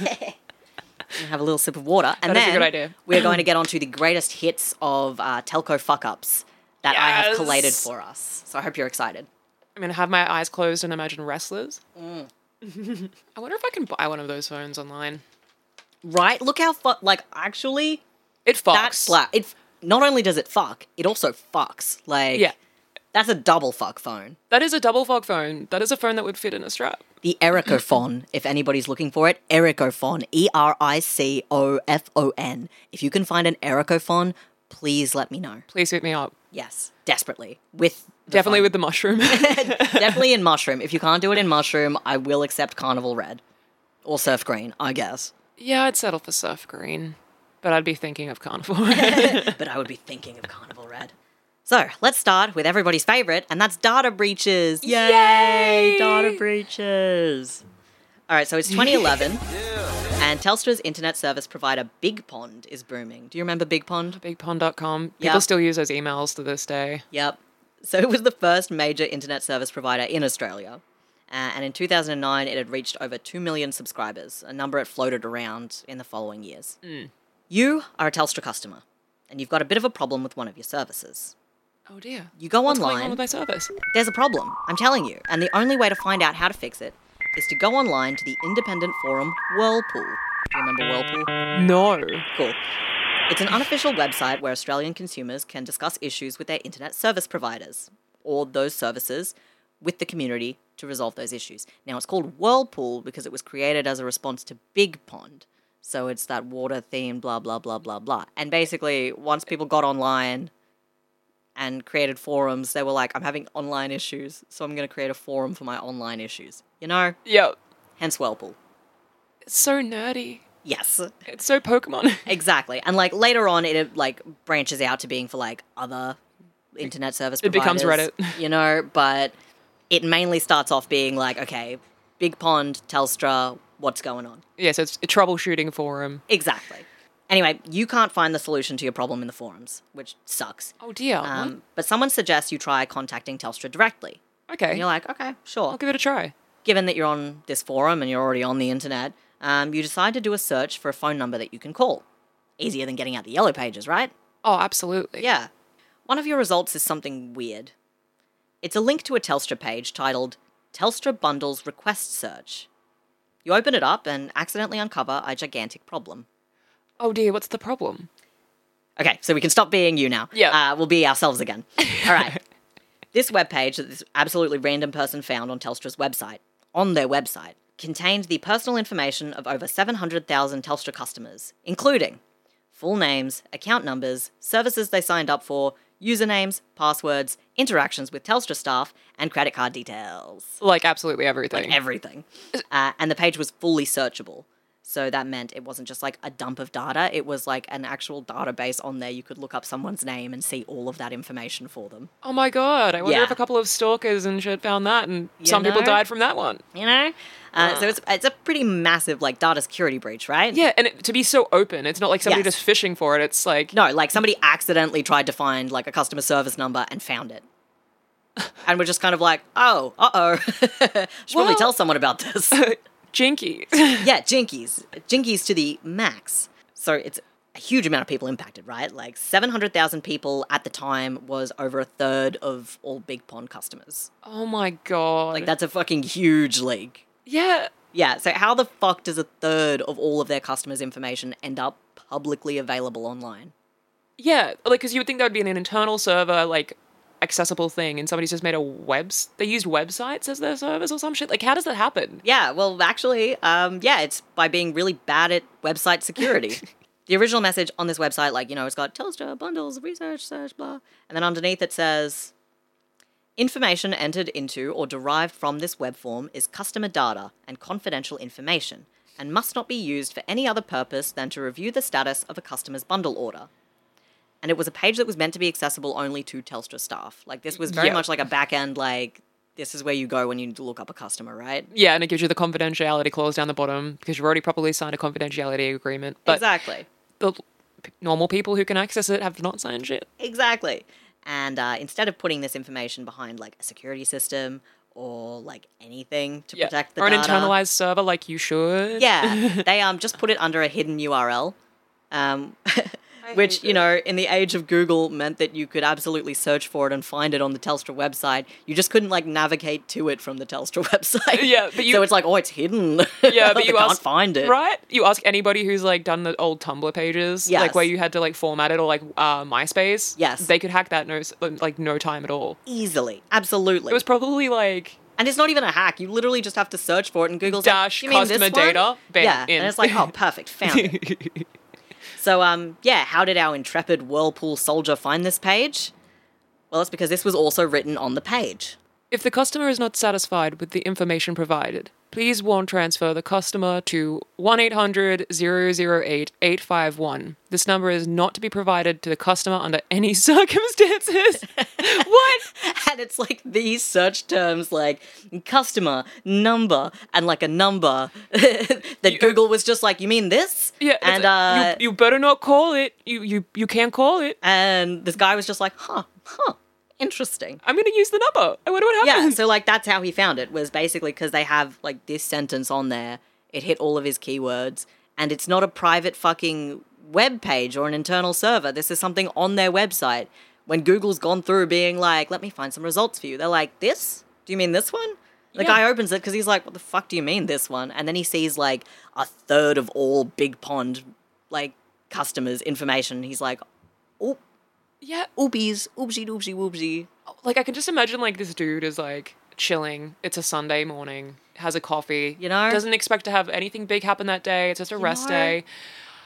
have a little sip of water. And That is then a good idea. we're going to get on to the greatest hits of telco fuck-ups that I have Yes. collated for us. So I hope you're excited. I'm gonna have my eyes closed and imagine wrestlers. Mm. I wonder if I can buy one of those phones online. Right? Look how actually, It fucks. that slap. Not only does it fuck, it also fucks. Like, Yeah. that's a double fuck phone. That is a double fog phone. That is a phone that would fit in a strap. The Ericophone, if anybody's looking for it, Ericophone, Ericofon. If you can find an Ericophone, please let me know. Please hit me up. Yes, desperately. With the Definitely phone. with the mushroom. Definitely in Mushroom. If you can't do it in Mushroom, I will accept Carnival Red. Or Surf Green, I guess. Yeah, I'd settle for surf green. But I'd be thinking of carnivore. But I would be thinking of Carnival Red. So, let's start with everybody's favourite, and that's data breaches. Yay! Data breaches. All right, so it's 2011, and Telstra's internet service provider Big Pond is booming. Do you remember Big Pond? BigPond.com. People Yep. still use those emails to this day. Yep. So it was the first major internet service provider in Australia. And in 2009, it had reached over 2 million subscribers, a number it floated around in the following years. You are a Telstra customer, and you've got a bit of a problem with one of your services. Oh dear. You go What's going online, on with my service? there's a problem, I'm telling you, and the only way to find out how to fix it is to go online to the independent forum Whirlpool. Do you remember Whirlpool? No. Cool. It's an unofficial website where Australian consumers can discuss issues with their internet service providers, or those services, with the community to resolve those issues. Now, it's called Whirlpool because it was created as a response to Big Pond. So it's that water theme, blah, blah, blah, blah, blah. And basically, once people got online and created forums, they were like, I'm having online issues, so I'm going to create a forum for my online issues. You know? Yeah. Hence Whirlpool. It's so nerdy. Yes. It's so Pokemon. Exactly. And like later on it like branches out to being for like other internet service It providers. becomes Reddit. You know, but it mainly starts off being like, okay, Big Pond, Telstra, what's going on? Yeah, so it's a troubleshooting forum. Exactly. Anyway, you can't find the solution to your problem in the forums, which sucks. Oh dear. What? But someone suggests you try contacting Telstra directly. Okay. And you're like, okay, sure. I'll give it a try. Given that you're on this forum and you're already on the internet, you decide to do a search for a phone number that you can call. Easier than getting out the yellow pages, right? Oh, absolutely. Yeah. One of your results is something weird. It's a link to a Telstra page titled Telstra Bundles Request Search. You open it up and accidentally uncover a gigantic problem. Oh dear, what's the problem? Okay, so we can stop being you now. Yeah. We'll be ourselves again. All right. This webpage that this absolutely random person found on Telstra's website, on their website, contained the personal information of over 700,000 Telstra customers, including full names, account numbers, services they signed up for, usernames, passwords, interactions with Telstra staff, and credit card details. Like absolutely everything. Like everything. And the page was fully searchable. So that meant it wasn't just like a dump of data, it was like an actual database on there. You could look up someone's name and see all of that information for them. Oh my god, I wonder Yeah. if a couple of stalkers and shit found that and You some people know? died from that one. You know? So it's a pretty massive like data security breach, right? Yeah, and to be so open, it's not like somebody Yes. just fishing for it, it's like... No, like somebody accidentally tried to find like a customer service number and found it. And we're just kind of like, oh, should probably Well- tell someone about this. Jinky. Yeah, jinkies. Jinkies to the max. So it's a huge amount of people impacted, right? Like 700,000 people at the time was over a third of all Big Pond customers. Oh my god. Like that's a fucking huge league. Yeah. Yeah, so how the fuck does a third of all of their customers' information end up publicly available online? Yeah, like, because you would think that would be an internal server, like, accessible thing, and somebody's just made they used websites as their servers or some shit. Like, how does that happen? Yeah, well, actually, it's by being really bad at website security. The original message on this website, like, it's got Telstra, bundles, research, search, blah. And then underneath it says, information entered into or derived from this web form is customer data and confidential information and must not be used for any other purpose than to review the status of a customer's bundle order. And it was a page that was meant to be accessible only to Telstra staff. Like, this was very Yeah. much like a back-end, like, this is where you go when you need to look up a customer, right? Yeah, and it gives you the confidentiality clause down the bottom, because you've already properly signed a confidentiality agreement. But Exactly. the normal people who can access it have not signed shit. Exactly. And instead of putting this information behind, like, a security system or, like, anything to protect the or data... an internalized server like you should. Yeah, they just put it under a hidden URL, which, in the age of Google meant that you could absolutely search for it and find it on the Telstra website. You just couldn't, like, navigate to it from the Telstra website. Yeah, but So it's like, oh, it's hidden. Yeah, but They you can't ask, find it. right? You ask anybody who's like done the old Tumblr pages, Yes. like where you had to like format it, or like MySpace. Yes. they could hack that no time at all. Easily. Absolutely. It was probably like And it's not even a hack. You literally just have to search for it, and Google's Dash like, you mean this customer one? data, bang, Yeah, in. and it's like, oh, perfect, found it. So, how did our intrepid Whirlpool soldier find this page? Well, it's because this was also written on the page. If the customer is not satisfied with the information provided, please transfer the customer to 1-800-008-851. This number is not to be provided to the customer under any circumstances. What? And it's like these search terms like customer, number, and like a number that Google was just like, you mean this? Yeah, And you better not call it. You can't call it. and this guy was just like, huh, interesting. I'm going to use the number. I wonder what Yeah, happens. so like that's how he found it, was basically because they have like this sentence on there. It hit all of his keywords, and it's not a private fucking web page or an internal server. This is something on their website. When Google's gone through being like, let me find some results for you, they're like, this? Do you mean this one? The Yeah. guy opens it because he's like, what the fuck do you mean this one? And then he sees like a third of all Big Pond like customers' information. He's like, oh, Yeah, oopies, oopsie doopsie whoopsie. like I can just imagine like this dude is like chilling. It's a Sunday morning, has a coffee, You know? doesn't expect to have anything big happen that day. It's just a rest know? day.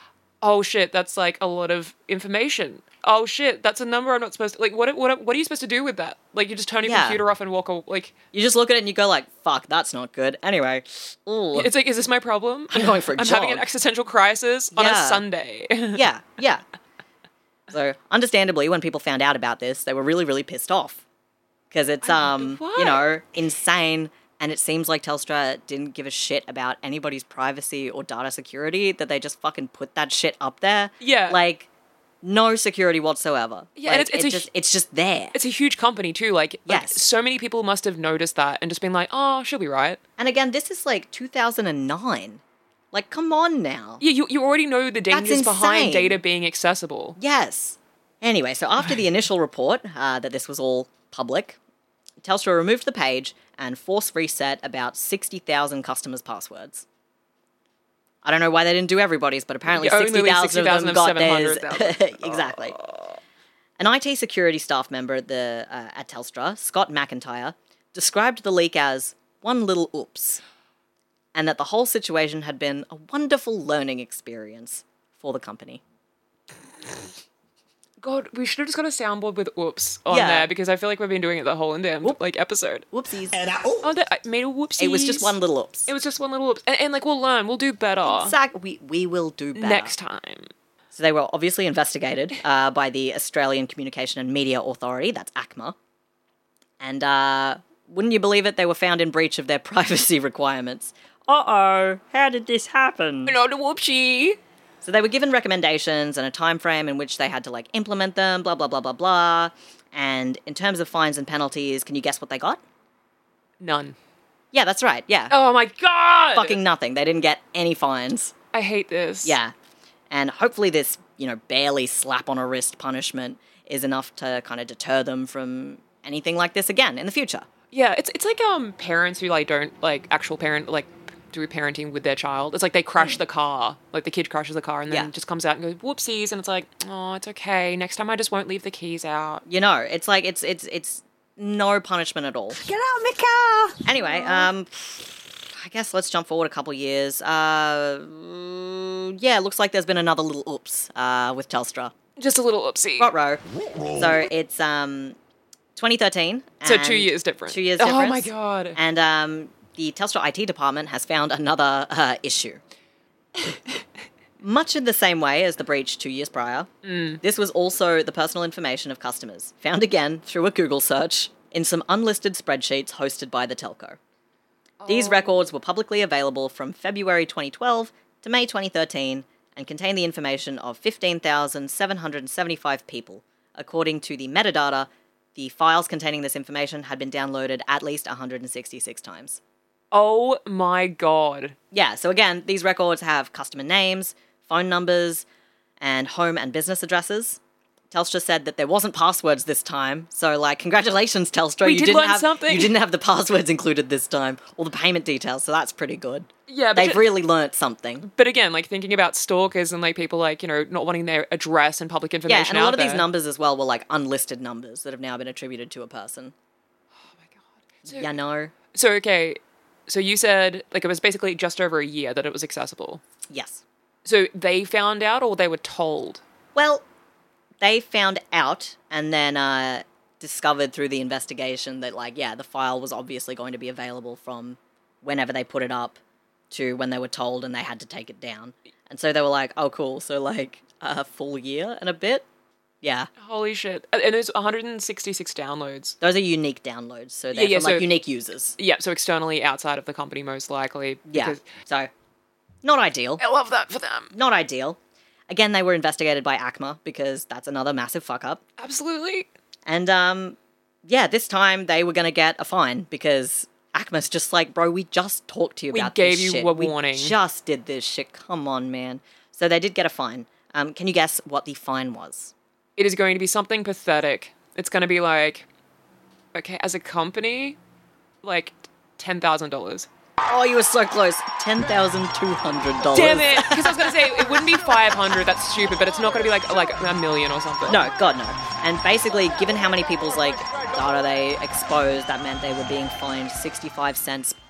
oh shit, that's like a lot of information. Oh shit, that's a number I'm not supposed to, like, what are you supposed to do with that? Like, you just turn your Yeah. computer off and walk away, like, You just look at it and you go like, fuck, that's not good. Anyway, ooh. it's like, is this my problem? I'm going for a I'm having an jog. existential crisis on a Yeah. Sunday. Yeah. So, understandably, when people found out about this, they were really, really pissed off. Because it's, why. insane. And it seems like Telstra didn't give a shit about anybody's privacy or data security, that they just fucking put that shit up there. Yeah. Like, no security whatsoever. Yeah, Like, and it's just there. It's a huge company too. Like, Yes. so many people must have noticed that and just been like, oh, she'll be right. And again, this is like 2009. Like, come on now. Yeah, you already know the dangers behind insane. data being accessible. Yes. Anyway, so after the initial report that this was all public, Telstra removed the page and force reset about 60,000 customers' passwords. I don't know why they didn't do everybody's, but apparently Yeah, only 60,000 of them got theirs. 700,000. Exactly. An IT security staff member at Telstra, Scott McIntyre, described the leak as one little oops, and that the whole situation had been a wonderful learning experience for the company. God, we should have just got a soundboard with oops on Yeah. there because I feel like we've been doing it the whole damn like episode. Whoopsies. Oh, I made a whoopsie. It was just one little oops. It was just one little oops. And like, we'll learn. We'll do better Exactly. We will do better. next time. So they were obviously investigated by the Australian Communication and Media Authority, that's ACMA. And wouldn't you believe it, they were found in breach of their privacy requirements. Uh-oh, how did this happen? Not a whoopsie. So they were given recommendations and a time frame in which they had to like implement them, blah, blah, blah, blah, blah. And in terms of fines and penalties, can you guess what they got? None. Yeah, that's right, yeah. Oh my god! Fucking nothing. They didn't get any fines. I hate this. Yeah. And hopefully this, barely slap on a wrist punishment is enough to kind of deter them from anything like this again in the future. Yeah, it's like parents who like don't like actual parent like do parenting with their child. It's like they crash the car, like the kid crashes the car and then Yeah. just comes out and goes whoopsies, and it's like, oh, it's okay. Next time I just won't leave the keys out. It's like it's no punishment at all. Get out of my car! Anyway, I guess let's jump forward a couple years. Yeah, it looks like there's been another little oops with Telstra. Just a little oopsie. Ruh-roh. So it's 2013. So and 2 years different. 2 years Oh difference. my god. And the Telstra IT department has found another issue. Much in the same way as the breach 2 years prior, this was also the personal information of customers, found again through a Google search in some unlisted spreadsheets hosted by the telco. These records were publicly available from February 2012 to May 2013 and contain the information of 15,775 people. According to the metadata, the files containing this information had been downloaded at least 166 times. Oh my god. Yeah, so again, these records have customer names, phone numbers, and home and business addresses. Telstra said that there wasn't passwords this time, so like, congratulations, Telstra. We did learn something. You didn't have the passwords included this time, or the payment details, so that's pretty good. Yeah, but They've really learnt something. But again, like thinking about stalkers and like people like, not wanting their address and public information Yeah, and a lot out of these there. numbers as well were like unlisted numbers that have now been attributed to a person. So, Yeah, no. So okay, so you said like it was basically just over a year that it was accessible. Yes. So they found out or they were told? Well, they found out and then discovered through the investigation that, like, yeah, the file was obviously going to be available from whenever they put it up to when they were told and they had to take it down. And so they were like, oh, cool. So, like, a full year and a bit? Yeah. Holy shit. And there's 166 downloads. Those are unique downloads. So they're Yeah, from, like, so- unique users. Yeah, so externally outside of the company most likely. Yeah. because- So, not ideal. I love that for them. Not ideal. Again, they were investigated by ACMA because that's another massive fuck up. Absolutely. And, yeah, this time they were going to get a fine because ACMA's just like, bro, we just talked to you We about gave this you shit. a warning. We just did this shit. Come on, man. So they did get a fine. Can you guess what the fine was? It is going to be something pathetic. It's going to be like, okay, as a company, like $10,000. Oh, you were so close. $10,200. Damn it! Because I was going to say, it wouldn't be 500, that's stupid, but it's not going to be like a million or something. No, God, no. And basically, given how many people's, like, data they exposed, that meant they were being fined 65 cents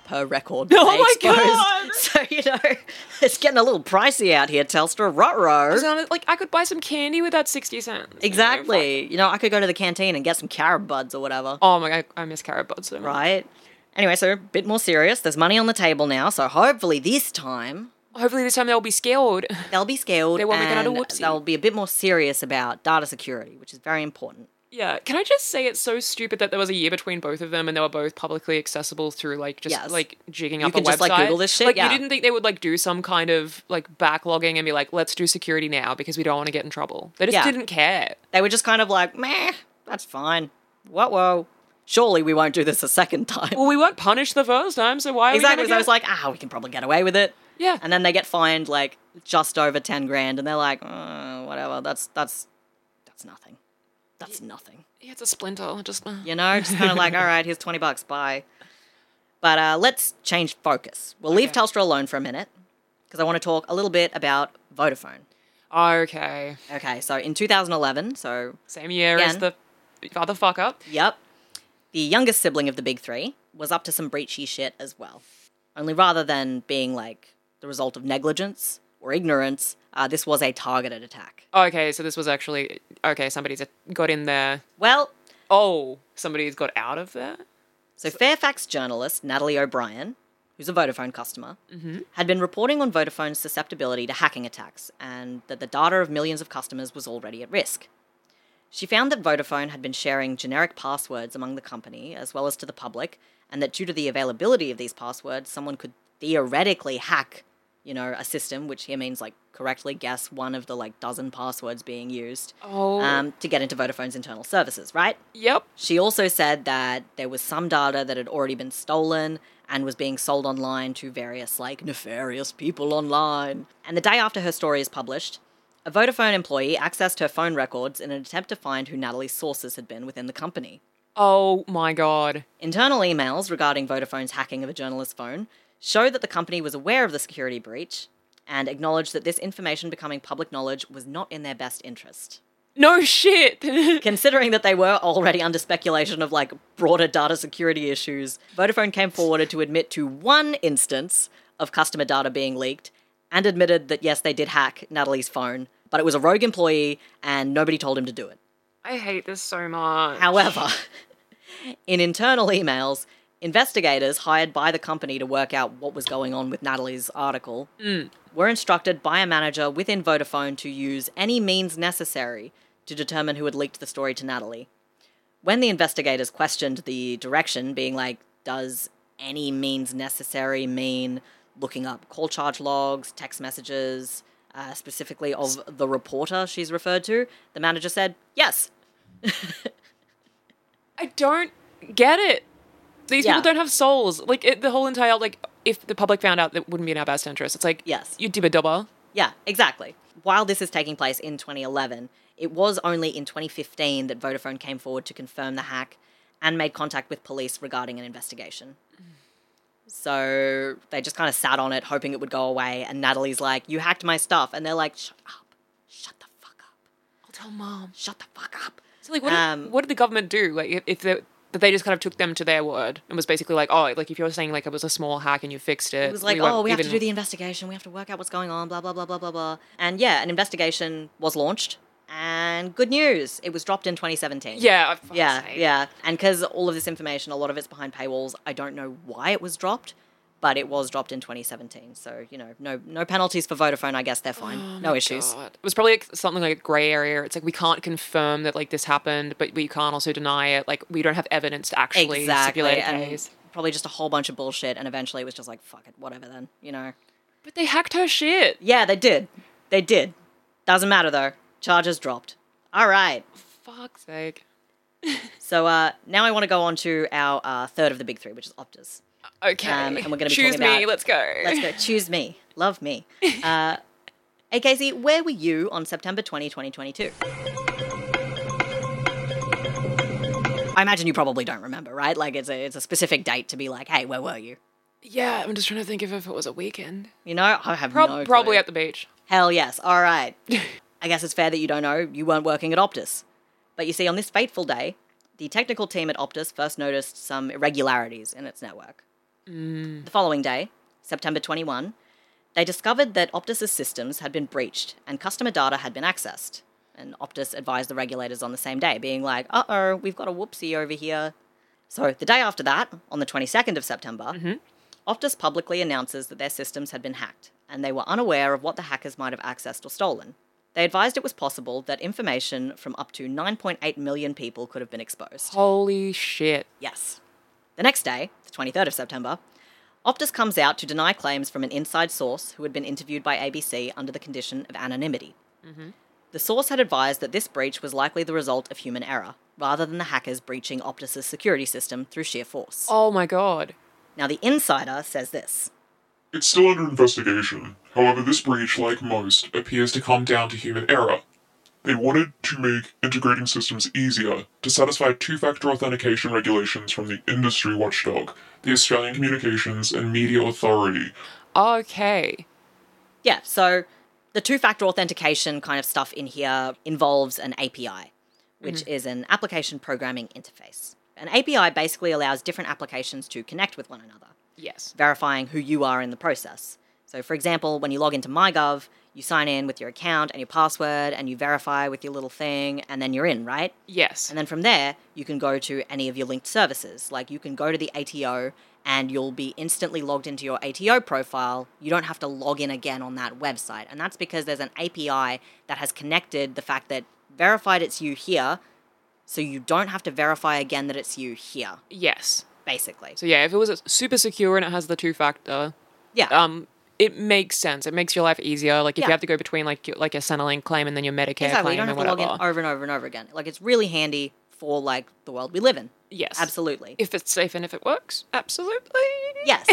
per record. Oh they my exposed. God! So, it's getting a little pricey out here, Telstra. Ruh-roh. So, like, I could buy some candy with that 60 cents. Exactly. I could go to the canteen and get some carrot buds or whatever. Oh my God, I miss carrot buds so much. Right? Anyway, so a bit more serious. There's money on the table now, so hopefully this time Hopefully this time they'll be scaled. they'll be scaled They won't make another and whoopsie. they'll be a bit more serious about data security, which is very important. Yeah, can I just say it's so stupid that there was a year between both of them and they were both publicly accessible through Yes. jigging You up can a just, website. Google this shit, Like yeah. you didn't think they would do some kind of backlogging and be like, let's do security now because we don't want to get in trouble. They just Yeah. didn't care. They were just kind of like, meh, that's fine. Whoa. Surely we won't do this a second time. Well, we weren't punished the first time, so why? Exactly. Are So I we was like, we can probably get away with it. yeah. And then they get fined just over 10 grand, and they're like, whatever. That's nothing. That's nothing. Yeah, it's a splinter. Just Just kind of like, all right, here's $20, bye. But let's change focus. We'll leave Okay. Telstra alone for a minute because I want to talk a little bit about Vodafone. Okay. Okay, so in 2011, so Same year as Again. the other fuck up. yep, the youngest sibling of the big three was up to some breachy shit as well. Only rather than being the result of negligence or ignorance, this was a targeted attack. Okay, so this was actually somebody's got in there. Well, Oh, somebody's got out of there? so Fairfax journalist Natalie O'Brien, who's a Vodafone customer, had been reporting on Vodafone's susceptibility to hacking attacks and that the data of millions of customers was already at risk. She found that Vodafone had been sharing generic passwords among the company as well as to the public, and that due to the availability of these passwords, someone could theoretically hack, a system, which here means correctly guess one of the dozen passwords being used Oh. to get into Vodafone's internal services, right? Yep. She also said that there was some data that had already been stolen and was being sold online to various, nefarious people online. And the day after her story is published, a Vodafone employee accessed her phone records in an attempt to find who Natalie's sources had been within the company. Oh my God. Internal emails regarding Vodafone's hacking of a journalist's phone show that the company was aware of the security breach and acknowledged that this information becoming public knowledge was not in their best interest. No shit. Considering that they were already under speculation of broader data security issues, Vodafone came forward to admit to one instance of customer data being leaked and admitted that yes, they did hack Natalie's phone, but it was a rogue employee and nobody told him to do it. I hate this so much. However, in internal emails, investigators hired by the company to work out what was going on with Natalie's article were instructed by a manager within Vodafone to use any means necessary to determine who had leaked the story to Natalie. When the investigators questioned the direction, being does any means necessary mean looking up call charge logs, text messages, specifically of the reporter she's referred to, the manager said, yes. I don't get it. These Yeah. people don't have souls. The whole entire, if the public found out, that wouldn't be in our best interest. It's Yes. you dibba-dubba. Yeah, exactly. While this is taking place in 2011, it was only in 2015 that Vodafone came forward to confirm the hack and made contact with police regarding an investigation. So they just kind of sat on it, hoping it would go away, and Natalie's like, you hacked my stuff. And they're like, shut up. Shut the fuck up. I'll tell mom. Shut the fuck up. So, what did the government do? That they just kind of took them to their word and was basically if you're saying it was a small hack and you fixed it. It was we have to do the investigation. We have to work out what's going on, blah, blah, blah, blah, blah, blah. And yeah, an investigation was launched. And good news, it was dropped in 2017. Yeah. Yeah. And because all of this information, a lot of it's behind paywalls, I don't know why it was dropped, but it was dropped in 2017. So, no penalties for Vodafone. I guess they're fine. No issues. God. It was probably something like a grey area. It's we can't confirm that this happened, but we can't also deny it. We don't have evidence to actually stipulate a And case. probably just a whole bunch of bullshit. And eventually it was just fuck it, whatever then, But they hacked her shit. Yeah, they did. They did. Doesn't matter though. Charges dropped. All right. Fuck's sake. So now I want to go on to our third of the big three, which is Optus. Okay. And we're going to be Choose talking about... me. Let's go. Let's go. Choose me. Love me. Hey, Casey, where were you on September 20, 2022? I imagine you probably don't remember, right? It's a specific date to be hey, where were you? Yeah, I'm just trying to think if it was a weekend. I have no clue. Probably at the beach. Hell yes. All right. I guess it's fair that you don't know you weren't working at Optus. But you see, on this fateful day, the technical team at Optus first noticed some irregularities in its network. The following day, September 21, they discovered that Optus's systems had been breached and customer data had been accessed. And Optus advised the regulators on the same day, being like, uh-oh, we've got a whoopsie over here. So the day after that, on the 22nd of September, Optus publicly announces that their systems had been hacked, and they were unaware of what the hackers might have accessed or stolen. They advised it was possible that information from up to 9.8 million people could have been exposed. Holy shit. Yes. The next day, the 23rd of September, Optus comes out to deny claims from an inside source who had been interviewed by ABC under the condition of anonymity. The source had advised that this breach was likely the result of human error, rather than the hackers breaching Optus's security system through sheer force. Oh my god. Now, the insider says this. It's still under investigation. However, this breach, like most, appears to come down to human error. They wanted to make integrating systems easier to satisfy two-factor authentication regulations from the industry watchdog, the Australian Communications and Media Authority. Okay. Yeah, so the two-factor authentication kind of stuff in here involves an API, which is an application programming interface. An API basically allows different applications to connect with one another, Yes. verifying who you are in the process. So, for example, when you log into MyGov, you sign in with your account and your password, and you verify with your little thing, and then you're in, right? Yes. And then from there, you can go to any of your linked services. Like, you can go to the ATO, and you'll be instantly logged into your ATO profile. You don't have to log in again on that website. And that's because there's an API that has connected the fact that verified it's you here, so you don't have to verify again that it's you here, Yes. basically. So yeah, if it was super secure and it has the two-factor, Yeah. it makes sense. It makes your life easier. Like if Yeah. you have to go between like your Centrelink claim and then your Medicare Exactly. claim You don't have and to log whatever. in over and over and over again. Like, it's really handy for, like, the world we live in. Yes. Absolutely. If it's safe and if it works, absolutely. Yes.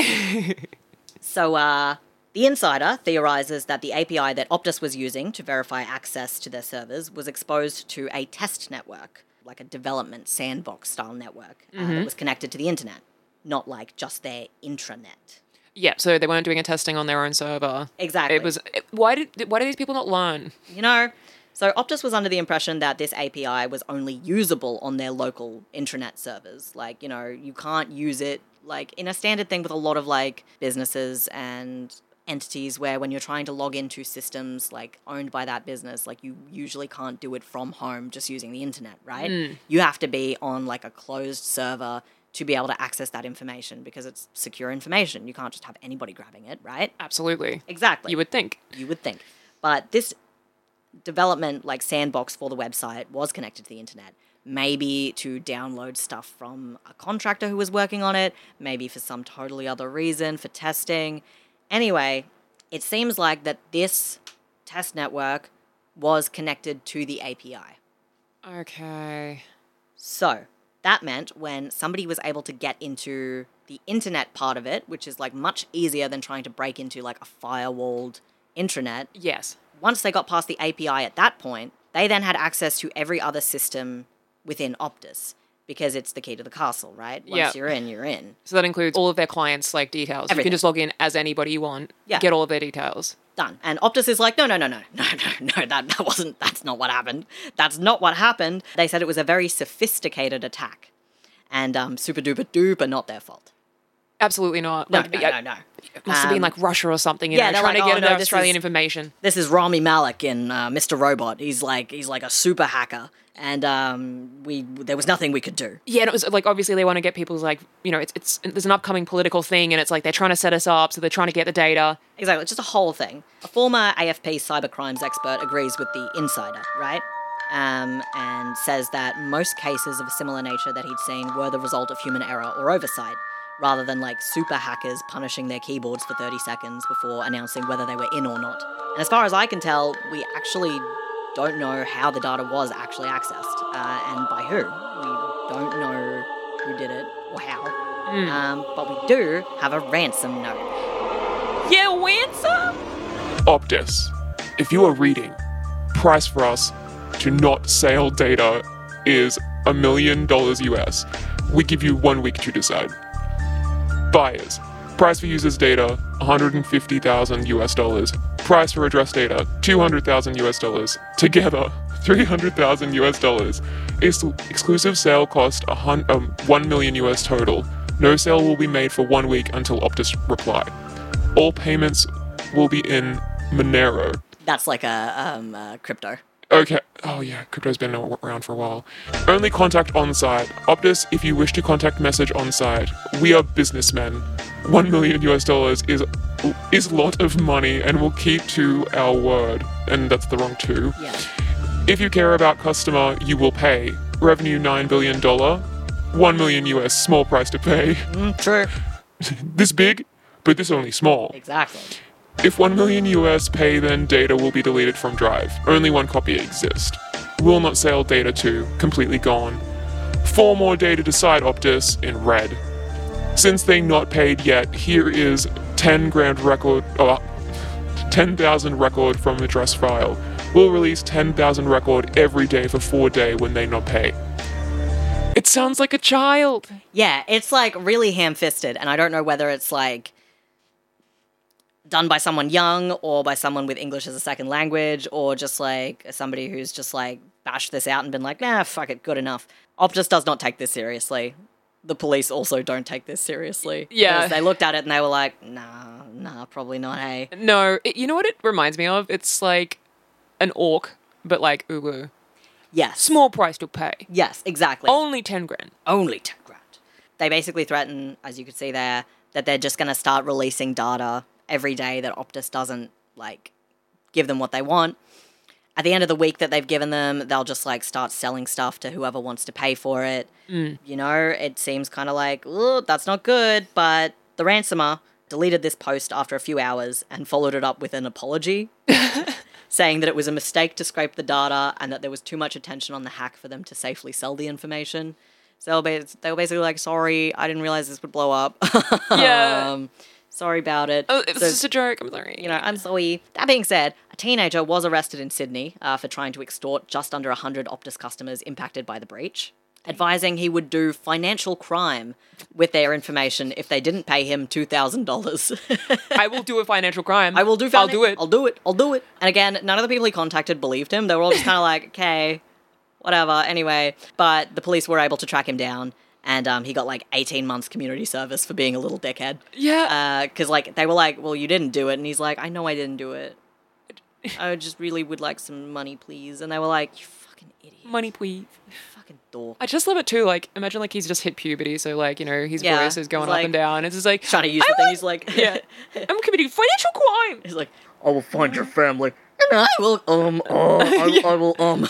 So, the insider theorizes that the API that Optus was using to verify access to their servers was exposed to a test network, like a development sandbox style network that was connected to the internet, not like just their intranet. Yeah, so they weren't doing a testing on their own server. Exactly. Why do these people not learn? You know, so Optus was under the impression that this API was only usable on their local intranet servers. Like, you know, you can't use it, like, in a standard thing with a lot of, like, businesses and entities where when you're trying to log into systems, like, owned by that business, like, you usually can't do it from home just using the internet, right? You have to be on, like, a closed server to be able to access that information because it's secure information. You can't just have anybody grabbing it, right? Absolutely. Exactly. You would think. You would think. But this development, like, sandbox for the website was connected to the internet. Maybe to download stuff from a contractor who was working on it, maybe for some totally other reason, for testing. Anyway, it seems like that this test network was connected to the API. Okay. So, that meant when somebody was able to get into the internet part of it, which is, like, much easier than trying to break into, like, a firewalled intranet, Yes. once they got past the API at that point, they then had access to every other system within Optus, because it's the key to the castle, right? Once Yep. you're in, you're in. So that includes all of their clients' like details. You Everything. can just log in as anybody you want. Yeah. Get all of their details. Done. And Optus is like, no, that's not what happened. That's not what happened. They said it was a very sophisticated attack. And super duper duper not their fault. Absolutely not. No, Like, no, yeah, no, no. It must have been like Russia or something, you yeah, know, they're trying like, to get oh, into no, this Australian is- information. This is Rami Malek in Mr. Robot. He's like a super hacker. And there was nothing we could do. Yeah, and it was like obviously they want to get people's like, you know, it's there's an upcoming political thing and it's like they're trying to set us up, so they're trying to get the data. Exactly, it's just a whole thing. A former AFP cybercrimes expert agrees with the insider, right? And says that most cases of a similar nature that he'd seen were the result of human error or oversight, rather than like super hackers punishing their keyboards for 30 seconds before announcing whether they were in or not. And as far as I can tell, we actually don't know how the data was actually accessed, and by who. We don't know who did it or how. But we do have a ransom note. Yeah, ransom? Optus, if you are reading, price for us to not sell data is $1 million US. We give you 1 week to decide. Buyers, price for users' data, $150,000 US. Price for address data, $200,000 US. Together, $300,000 US. Exclusive sale cost $1 million US total. No sale will be made for 1 week until Optus reply. All payments will be in Monero. That's like a crypto. Okay. Oh yeah, crypto's been around for a while. Only contact on-site. Optus, if you wish to contact message on-site. We are businessmen. $1 million is a lot of money, and we'll keep to our word. And that's the wrong two. Yeah. If you care about customer, you will pay. Revenue $9 billion. $1 million, small price to pay. True. This big, but this only small. Exactly. If $1 million pay, then data will be deleted from Drive. Only one copy exists. Will not sell data to, completely gone. 4 more data to side Optus in red. Since they not paid yet, here is 10,000 record from address file. We'll release 10,000 record every day for 4 days when they not pay. It sounds like a child. Yeah, it's like really ham-fisted, and I don't know whether it's like done by someone young or by someone with English as a second language or just like somebody who's just like bashed this out and been like, nah, fuck it, good enough. Optus does not take this seriously. The police also don't take this seriously. Yeah. 'Cause they looked at it and they were like, nah, probably not, hey. No, you know what it reminds me of? It's like an orc, but like uwu. Yes. Small price to pay. Yes, exactly. Only 10 grand. Only 10 grand. They basically threaten, as you could see there, that they're just going to start releasing data every day that Optus doesn't, like, give them what they want. At the end of the week that they've given them, they'll just, like, start selling stuff to whoever wants to pay for it. You know, it seems kind of like, ooh, that's not good, but the ransomer deleted this post after a few hours and followed it up with an apology, saying that it was a mistake to scrape the data and that there was too much attention on the hack for them to safely sell the information. So they were basically like, sorry, I didn't realize this would blow up. Yeah. Sorry about it. Oh, it was just a joke. I'm sorry. You know, I'm sorry. That being said, a teenager was arrested in Sydney for trying to extort just under 100 Optus customers impacted by the breach, advising he would do financial crime with their information if they didn't pay him $2,000. I will do a financial crime. I will do. I'll do it. I'll do it. I'll do it. And again, none of the people he contacted believed him. They were all just kind of like, okay, whatever. Anyway, but the police were able to track him down. And he got like 18 months community service for being a little dickhead. Yeah. Because like they were like, well, you didn't do it. And he's like, I know I didn't do it. I just really would like some money, please. And they were like, you fucking idiot. Money, please. You fucking dork. I just love it too. Like, imagine like he's just hit puberty, so like, you know, his Yeah, voice is going he's up like- and down. It's just like Trying to use the thing. He's like, yeah, I'm committing financial crime. He's like, I will find your family. And I will, I will,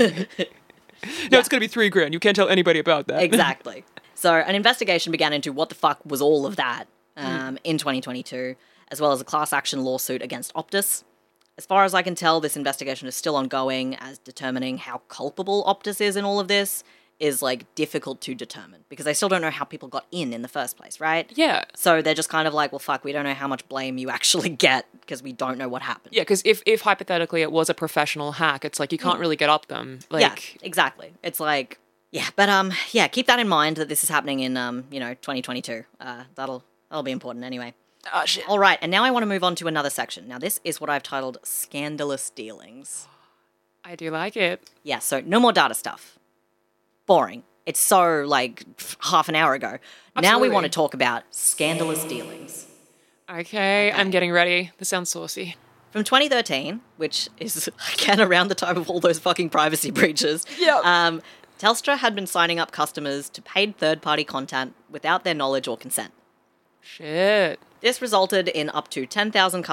No, it's gonna be $3,000. You can't tell anybody about that. Exactly. So an investigation began into what the fuck was all of that in 2022, as well as a class action lawsuit against Optus. As far as I can tell, this investigation is still ongoing, as determining how culpable Optus is in all of this is like difficult to determine because they still don't know how people got in the first place, right? Yeah. So they're just kind of like, well, fuck, we don't know how much blame you actually get because we don't know what happened. Yeah, because if hypothetically it was a professional hack, it's like you can't really get up them. Like, Yeah, exactly. It's like, yeah, but yeah, keep that in mind that this is happening in 2022. That'll be important anyway. oh shit. All right, and now I want to move on to another section. Now this is what I've titled Scandalous Dealings. I do like it. Yeah, so no more data stuff. Boring. It's so like half an hour ago. Now we Absolutely. want to talk about scandalous dealings. Okay, I'm getting ready. This sounds saucy. From 2013, which is again around the time of all those fucking privacy breaches. Yep. Telstra had been signing up customers to paid third-party content without their knowledge or consent. Shit. This resulted in up to 100,000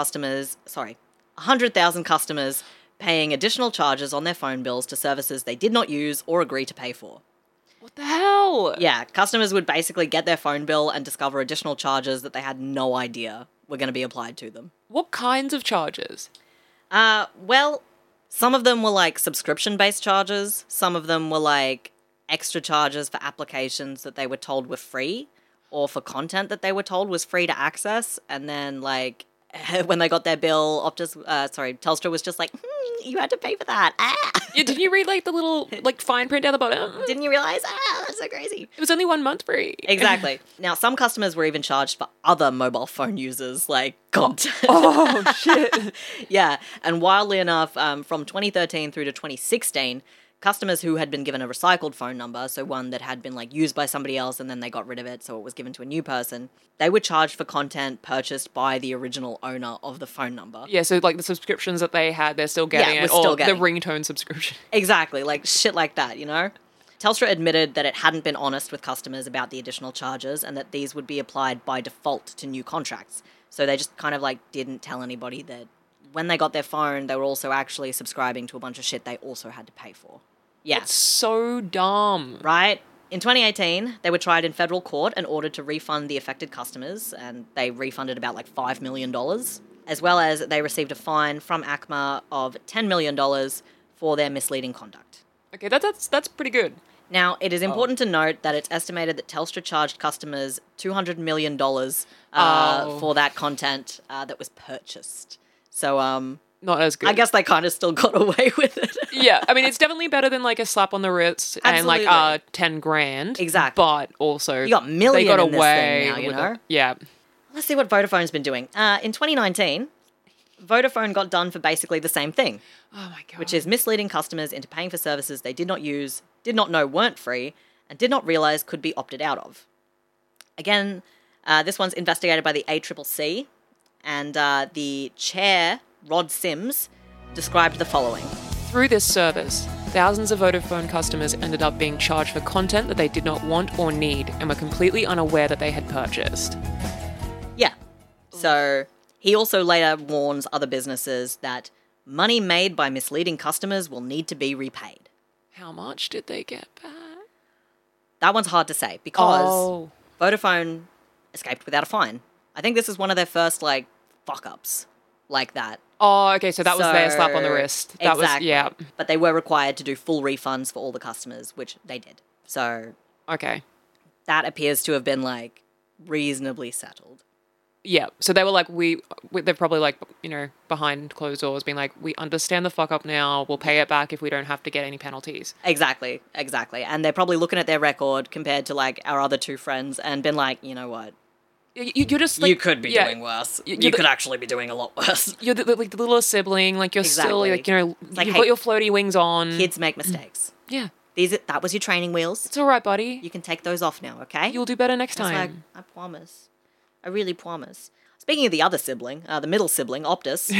customers paying additional charges on their phone bills to services they did not use or agree to pay for. What the hell? Yeah, customers would basically get their phone bill and discover additional charges that they had no idea were going to be applied to them. What kinds of charges? Well, some of them were like subscription-based charges. Some of them were like extra charges for applications that they were told were free or for content that they were told was free to access. And then like when they got their bill, Telstra was just like, you had to pay for that. Yeah, didn't you read like the little like fine print down the bottom? Didn't you realize? That's so crazy. It was only 1 month free. Exactly. Now, some customers were even charged for other mobile phone users, like content. Oh shit. Yeah, and wildly enough, from 2013 through to 2016, customers who had been given a recycled phone number, so one that had been like used by somebody else and then they got rid of it, so it was given to a new person, they were charged for content purchased by the original owner of the phone number. Yeah, so like the subscriptions that they had, they're still getting Yeah, it, we're still or getting. the ringtone subscription. Exactly, like shit like that, you know? Telstra admitted that it hadn't been honest with customers about the additional charges and that these would be applied by default to new contracts. So they just kind of like didn't tell anybody that when they got their phone, they were also actually subscribing to a bunch of shit they also had to pay for. Yeah. It's so dumb. Right? In 2018, they were tried in federal court and ordered to refund the affected customers, and they refunded about like $5 million, as well as they received a fine from ACMA of $10 million for their misleading conduct. Okay, that's pretty good. Now, it is important to note that it's estimated that Telstra charged customers $200 million for that content that was purchased. So, Not as good. I guess they kind of still got away with it. Yeah, I mean, it's definitely better than like a slap on the wrist and like Absolutely. 10 grand. Exactly. But also, You got million they got in this away thing now, you with know? it. Yeah. Let's see what Vodafone's been doing. In 2019, Vodafone got done for basically the same thing, Oh my God. which is misleading customers into paying for services they did not use, did not know weren't free, and did not realize could be opted out of. Again, this one's investigated by the ACCC, and the chair, Rod Sims, described the following. Through this service, thousands of Vodafone customers ended up being charged for content that they did not want or need and were completely unaware that they had purchased. Yeah. So he also later warns other businesses that money made by misleading customers will need to be repaid. How much did they get back? That one's hard to say because Oh. Vodafone escaped without a fine. I think this is one of their first like fuck-ups like that. Oh, okay, so that was their So- slap on the wrist. That exactly. was, yeah. But they were required to do full refunds for all the customers, which they did. So Okay. that appears to have been like reasonably settled. Yeah, so they were like, they're probably like, you know, behind closed doors being like, we understand the fuck up now, we'll pay it back if we don't have to get any penalties. Exactly. And they're probably looking at their record compared to like our other two friends and been like, you know what? You're just like... you could be yeah, doing worse. you're You the- could actually be doing a lot worse. You're like the little sibling, like you're still Exactly. like, you know, like, you've hey, got your floaty wings on. Kids make mistakes. Yeah, That was your training wheels. it's all right, buddy. You can take those off now, okay? You'll do better next It's like, time. I promise. I really promise. Speaking of the other sibling, the middle sibling, Optus,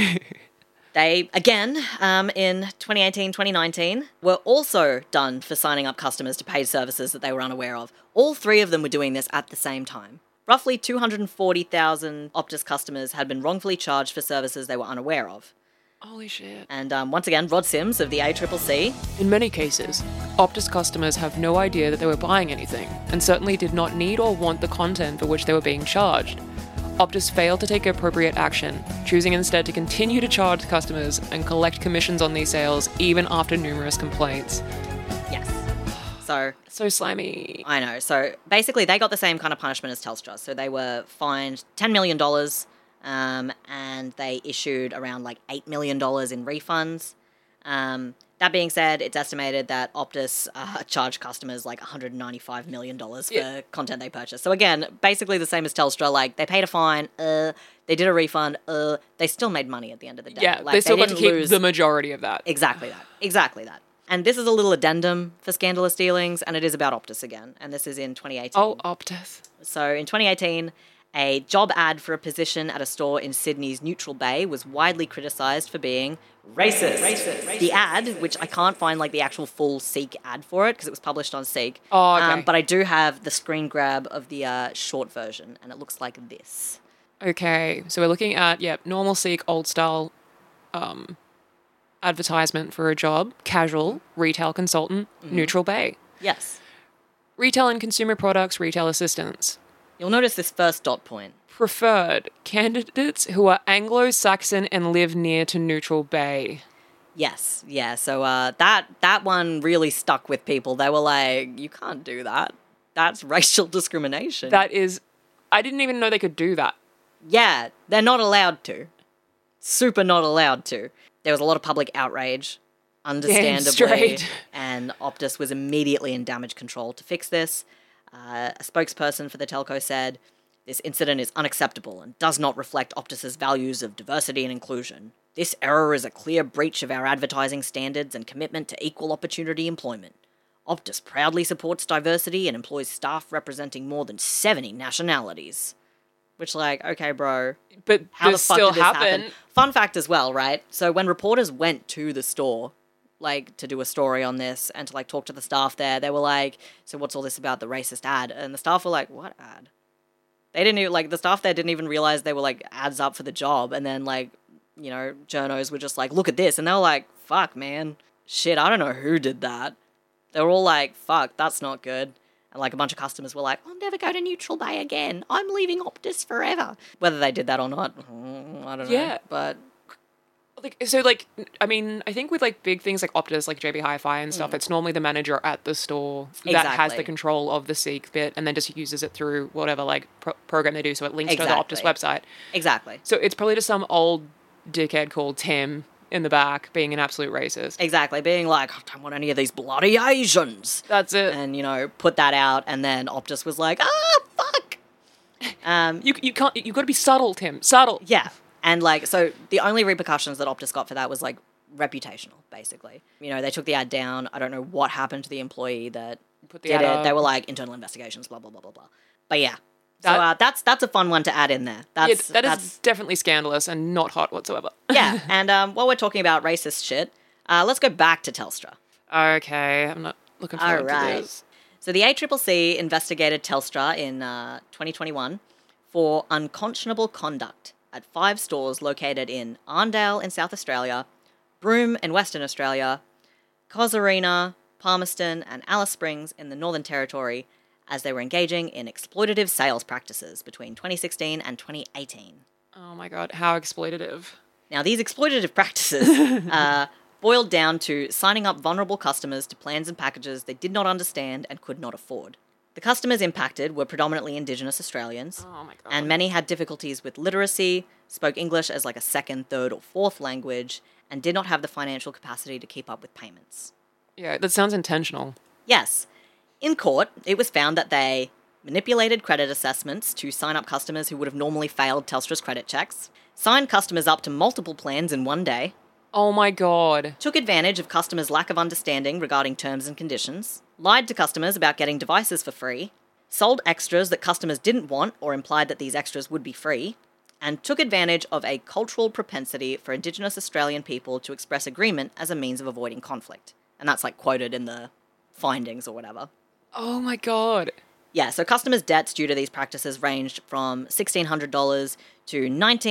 they, again, in 2018, 2019, were also done for signing up customers to paid services that they were unaware of. All three of them were doing this at the same time. Roughly 240,000 Optus customers had been wrongfully charged for services they were unaware of. Holy shit. And once again, Rod Sims of the ACCC, In many cases, Optus customers have no idea that they were buying anything, and certainly did not need or want the content for which they were being charged. Optus failed to take appropriate action, choosing instead to continue to charge customers and collect commissions on these sales even after numerous complaints. yes. So So slimy. I know. So basically, they got the same kind of punishment as Telstra. So they were fined $10 million, and they issued around like $8 million in refunds. That being said, it's estimated that Optus charged customers like $195 million for content they purchased. So again, basically the same as Telstra. Like they paid a fine, they did a refund, they still made money at the end of the day. Yeah, like, they still got to didn't keep lose- the majority of that. Exactly that. And this is a little addendum for scandalous dealings, and it is about Optus again. And this is in 2018. Oh, Optus. So in 2018, a job ad for a position at a store in Sydney's Neutral Bay was widely criticised for being racist. The ad, which I can't find like the actual full Seek ad for it because it was published on Seek. Oh, okay. But I do have the screen grab of the short version, and it looks like this. Okay, so we're looking at, normal Seek, old style advertisement for a job, casual, retail consultant, Neutral Bay. Yes. Retail and consumer products, retail assistants. You'll notice this first dot point. Preferred, candidates who are Anglo-Saxon and live near to Neutral Bay. Yes, yeah. So that one really stuck with people. They were like, "You can't do that. That's racial discrimination." That is, I didn't even know they could do that. Yeah, they're not allowed to. Super not allowed to. There was a lot of public outrage, understandably, straight. and Optus was immediately in damage control to fix this. A spokesperson for the telco said, This incident is unacceptable and does not reflect Optus's values of diversity and inclusion. This error is a clear breach of our advertising standards and commitment to equal opportunity employment. Optus proudly supports diversity and employs staff representing more than 70 nationalities. Which, like, okay, bro, But how the this fuck still did this happen? happen. Fun fact as well, right? So when reporters went to the store, like, to do a story on this and to, like, talk to the staff there, they were like, so what's all this about the racist ad? And the staff were like, what ad? They didn't even, like, the staff there didn't even realize they were, like, ads up for the job. And then, like, you know, journos were just like, look at this. And they were like, fuck, man. Shit, I don't know who did that. They were all like, fuck, that's not good. And, like, a bunch of customers were like, I'll never go to Neutral Bay again. I'm leaving Optus forever. Whether they did that or not, I don't know. Yeah. But I mean, I think with, like, big things like Optus, like JB Hi-Fi and stuff, it's normally the manager at the store that has Exactly. the control of the Seek bit and then just uses it through whatever, like, program they do, so it links to Exactly. the Optus website. exactly. So it's probably just some old dickhead called Tim in the back being an absolute racist. Exactly. Being like, I don't want any of these bloody Asians. That's it. And, you know, put that out. And then Optus was like, fuck. You can't, you got to be subtle, Tim. Subtle. Yeah. And, like, so the only repercussions that Optus got for that was, like, reputational, basically. You know, they took the ad down. I don't know what happened to the employee that Put the did ad it. up. They were like, internal investigations, blah, blah, blah, blah, blah. But yeah. That- So that's a fun one to add in there. That's, That is that's definitely scandalous and not hot whatsoever. yeah. And while we're talking about racist shit, let's go back to Telstra. Okay, I'm not looking forward to Alright. this. So the ACCC investigated Telstra in 2021 for unconscionable conduct at 5 stores located in Arndale in South Australia, Broome in Western Australia, Casuarina, Palmerston and Alice Springs in the Northern Territory as they were engaging in exploitative sales practices between 2016 and 2018. Oh my god, how exploitative. Now, these exploitative practices boiled down to signing up vulnerable customers to plans and packages they did not understand and could not afford. The customers impacted were predominantly Indigenous Australians, Oh my god. and many had difficulties with literacy, spoke English as like a second, third, or fourth language, and did not have the financial capacity to keep up with payments. Yeah, that sounds intentional. Yes. In court, it was found that they manipulated credit assessments to sign up customers who would have normally failed Telstra's credit checks, signed customers up to multiple plans in one day, Oh my god. took advantage of customers' lack of understanding regarding terms and conditions, lied to customers about getting devices for free, sold extras that customers didn't want or implied that these extras would be free, and took advantage of a cultural propensity for Indigenous Australian people to express agreement as a means of avoiding conflict. And that's like quoted in the findings or whatever. Oh my god. Yeah, so customers' debts due to these practices ranged from $1,600 to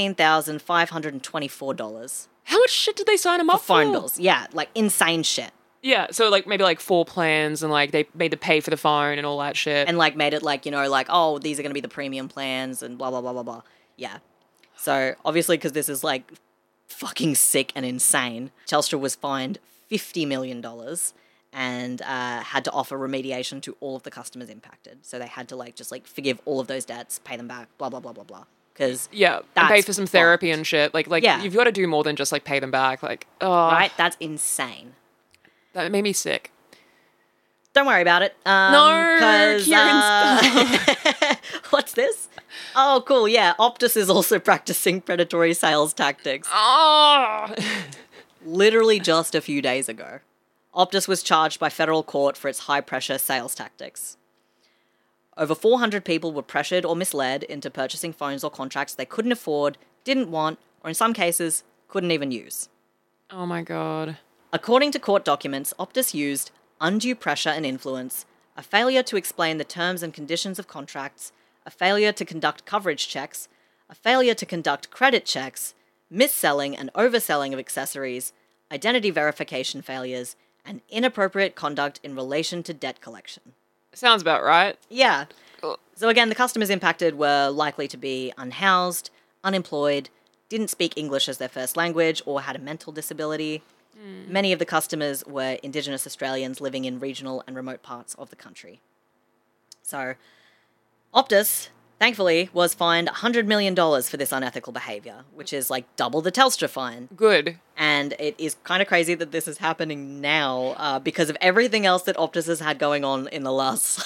$19,524 How much shit did they sign him for up phone bills. Yeah, like insane shit. Yeah, so like maybe like 4 plans and like they made the pay for the phone and all that shit. And like made it like, you know, like, oh, these are going to be the premium plans and blah, blah, blah, blah, blah. Yeah. So obviously, because this is like fucking sick and insane, Telstra was fined $50 million and had to offer remediation to all of the customers impacted. So they had to like just like forgive all of those debts, pay them back, blah, blah, blah, blah, blah. Because, yeah, and pay that's for some therapy fucked. and shit. Like Yeah. you've got to do more than just like pay them back. Like, oh, right? That's insane. that made me sick. Don't worry about it. No, 'cause, Kieran's what's this? Oh, cool. Yeah, Optus is also practicing predatory sales tactics. Oh, Literally just a few days ago, Optus was charged by federal court for its high-pressure sales tactics. Over 400 people were pressured or misled into purchasing phones or contracts they couldn't afford, didn't want, or in some cases, couldn't even use. oh my god. According to court documents, Optus used undue pressure and influence, a failure to explain the terms and conditions of contracts, a failure to conduct coverage checks, a failure to conduct credit checks, mis-selling and overselling of accessories, identity verification failures, and inappropriate conduct in relation to debt collection. Sounds about right. Yeah. Ugh. So again, the customers impacted were likely to be unhoused, unemployed, didn't speak English as their first language, or had a mental disability. Many of the customers were Indigenous Australians living in regional and remote parts of the country. So, Optus, thankfully, was fined $100 million for this unethical behaviour, which is like double the Telstra fine. Good. And it is kind of crazy that this is happening now because of everything else that Optus has had going on in the last, like,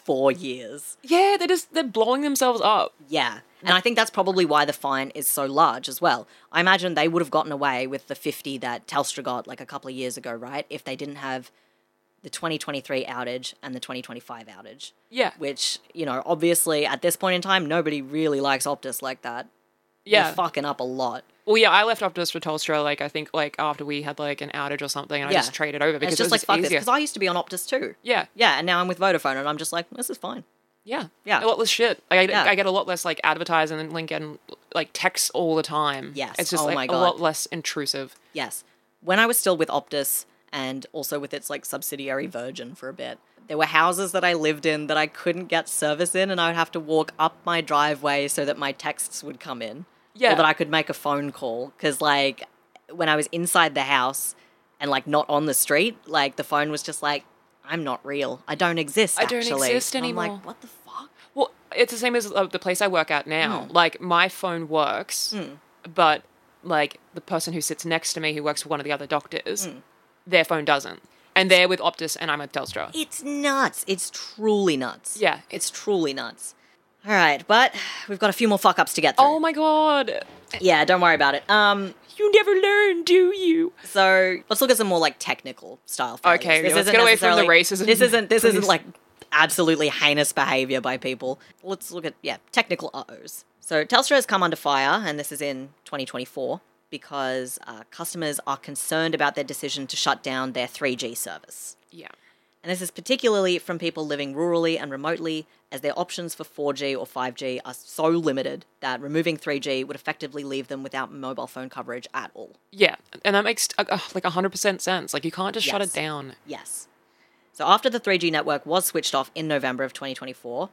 4 years. Yeah, they're blowing themselves up. Yeah. And I think that's probably why the fine is so large as well. I imagine they would have gotten away with the 50 that Telstra got like a couple of years ago, right? If they didn't have the 2023 outage and the 2025 outage. Yeah. Which, obviously at this point in time, nobody really likes Optus like that. Yeah. They're fucking up a lot. Well, yeah, I left Optus for Telstra, I think, after we had, an outage or something, and I just traded over because it's just it was fuck this. easier. Because I used to be on Optus too. Yeah. Yeah, and now I'm with Vodafone, and I'm just like, this is fine. Yeah. Yeah. A lot less shit. I Yeah. get a lot less, advertising and link and, texts all the time. Yes. It's just, Oh my a God. lot less intrusive. Yes. When I was still with Optus, and also with its subsidiary Virgin for a bit, there were houses that I lived in that I couldn't get service in, and I would have to walk up my driveway so that my texts would come in. Yeah. Or that I could make a phone call. Because, when I was inside the house and, not on the street, the phone was just I'm not real. I don't exist, I don't actually. exist And anymore. I'm like, what the fuck? Well, it's the same as the place I work at now. My phone works, but, the person who sits next to me who works for one of the other doctors, their phone doesn't. And they're with Optus and I'm with Telstra. It's nuts. It's truly nuts. Yeah. It's truly nuts. All right, but we've got a few more fuck-ups to get through. Oh my God. Yeah, don't worry about it. You never learn, do you? So let's look at some more technical style failures. Okay, This let's isn't get away from the necessarily- racism. This isn't please. absolutely heinous behavior by people. Let's look at technical uh-ohs. So Telstra has come under fire, and this is in 2024, because customers are concerned about their decision to shut down their 3G service. Yeah. And this is particularly from people living rurally and remotely, as their options for 4G or 5G are so limited that removing 3G would effectively leave them without mobile phone coverage at all. Yeah, and that makes 100% sense. You can't just shut Yes. it down. Yes. So after the 3G network was switched off in November of 2024,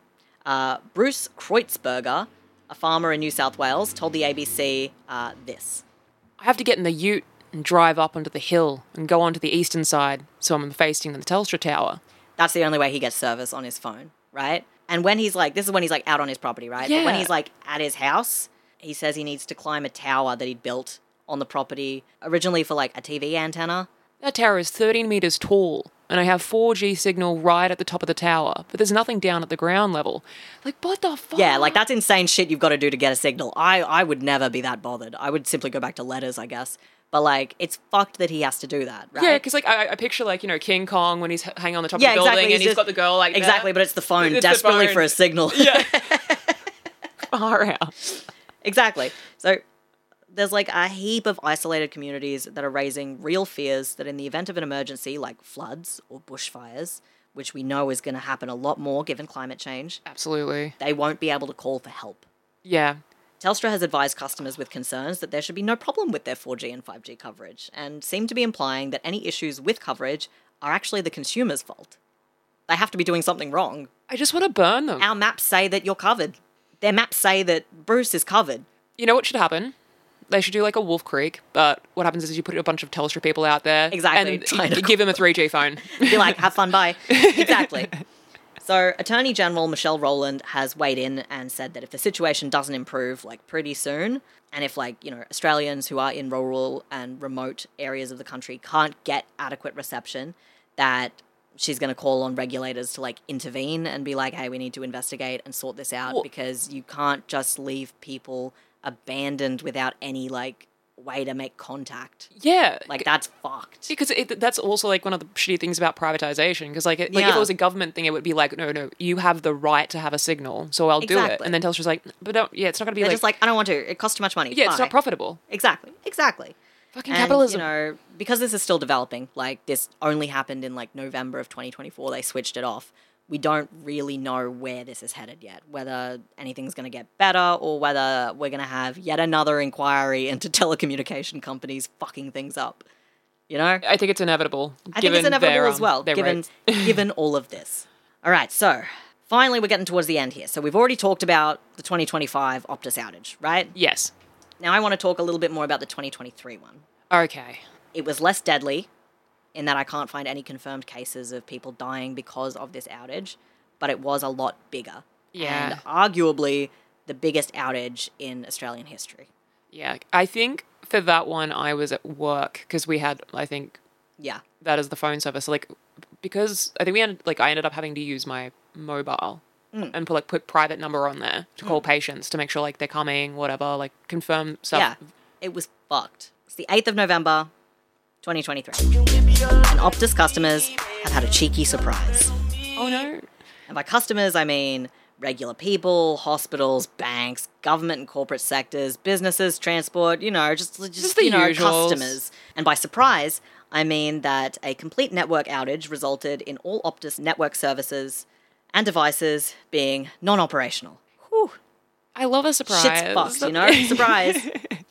Bruce Kreutzberger, a farmer in New South Wales, told the ABC this. I have to get in the ute and drive up onto the hill and go onto the eastern side so I'm facing the Telstra tower. That's the only way he gets service on his phone, right? And when he's this is when he's out on his property, right? But when Yeah. he's at his house, he says he needs to climb a tower that he'd built on the property, originally for a TV antenna. That tower is 13 meters tall, and I have 4G signal right at the top of the tower, but there's nothing down at the ground level. What the fuck? Yeah, that's insane shit you've got to do to get a signal. I would never be that bothered. I would simply go back to letters, I guess. But it's fucked that he has to do that, right? Yeah, because I picture King Kong when he's hanging on the top Yeah, of the building exactly. and he's got the girl there. Exactly, but it's the phone It's the desperately phone. for a signal. Yeah. Far out. Exactly. So there's a heap of isolated communities that are raising real fears that in the event of an emergency like floods or bushfires, which we know is going to happen a lot more given climate change, Absolutely. they won't be able to call for help. Yeah. Telstra has advised customers with concerns that there should be no problem with their 4G and 5G coverage, and seem to be implying that any issues with coverage are actually the consumer's fault. They have to be doing something wrong. I just want to burn them. Our maps say that you're covered. Their maps say that Bruce is covered. You know what should happen? They should do a Wolf Creek, but what happens is you put a bunch of Telstra people out there. Exactly. And give them a 3G phone. Be like, have fun, bye. Exactly. So Attorney General Michelle Rowland has weighed in and said that if the situation doesn't improve pretty soon, and if Australians who are in rural and remote areas of the country can't get adequate reception, that she's going to call on regulators to intervene and be like, hey, we need to investigate and sort this out, Well- because you can't just leave people abandoned without any way to make contact. Yeah. That's fucked. Because that's also one of the shitty things about privatization. Because if Yeah. it was a government thing, it would be no, you have the right to have a signal, so I'll do it. Exactly. And then Telstra's but don't, it's not going to be They're just I don't want to. It costs too much money. yeah, it's Bye. not profitable. Exactly. Fucking And, capitalism. because this is still developing, this only happened in November of 2024, they switched it off. We don't really know where this is headed yet, whether anything's going to get better or whether we're going to have yet another inquiry into telecommunication companies fucking things up. I think it's inevitable. I think it's inevitable as well, their given rates. given all of this. All right, so finally we're getting towards the end here. So we've already talked about the 2025 Optus outage, right? Yes. Now I want to talk a little bit more about the 2023 one. Okay. It was less deadly in that I can't find any confirmed cases of people dying because of this outage, but it was a lot bigger. Yeah. And arguably the biggest outage in Australian history. Yeah. I think for that one, I was at work because we had, I think, Yeah. that as the phone service. Because I think we ended, I ended up having to use my mobile and put private number on there to call patients to make sure like they're coming, whatever, like confirm stuff. Yeah, it was fucked. It's the 8th of November, 2023. And Optus customers have had a cheeky surprise. Oh no. And by customers, I mean regular people, hospitals, banks, government and corporate sectors, businesses, transport, just the usuals. customers. And by surprise, I mean that a complete network outage resulted in all Optus network services and devices being non-operational. Whew. I love a surprise. Shit's fucked, Surprise.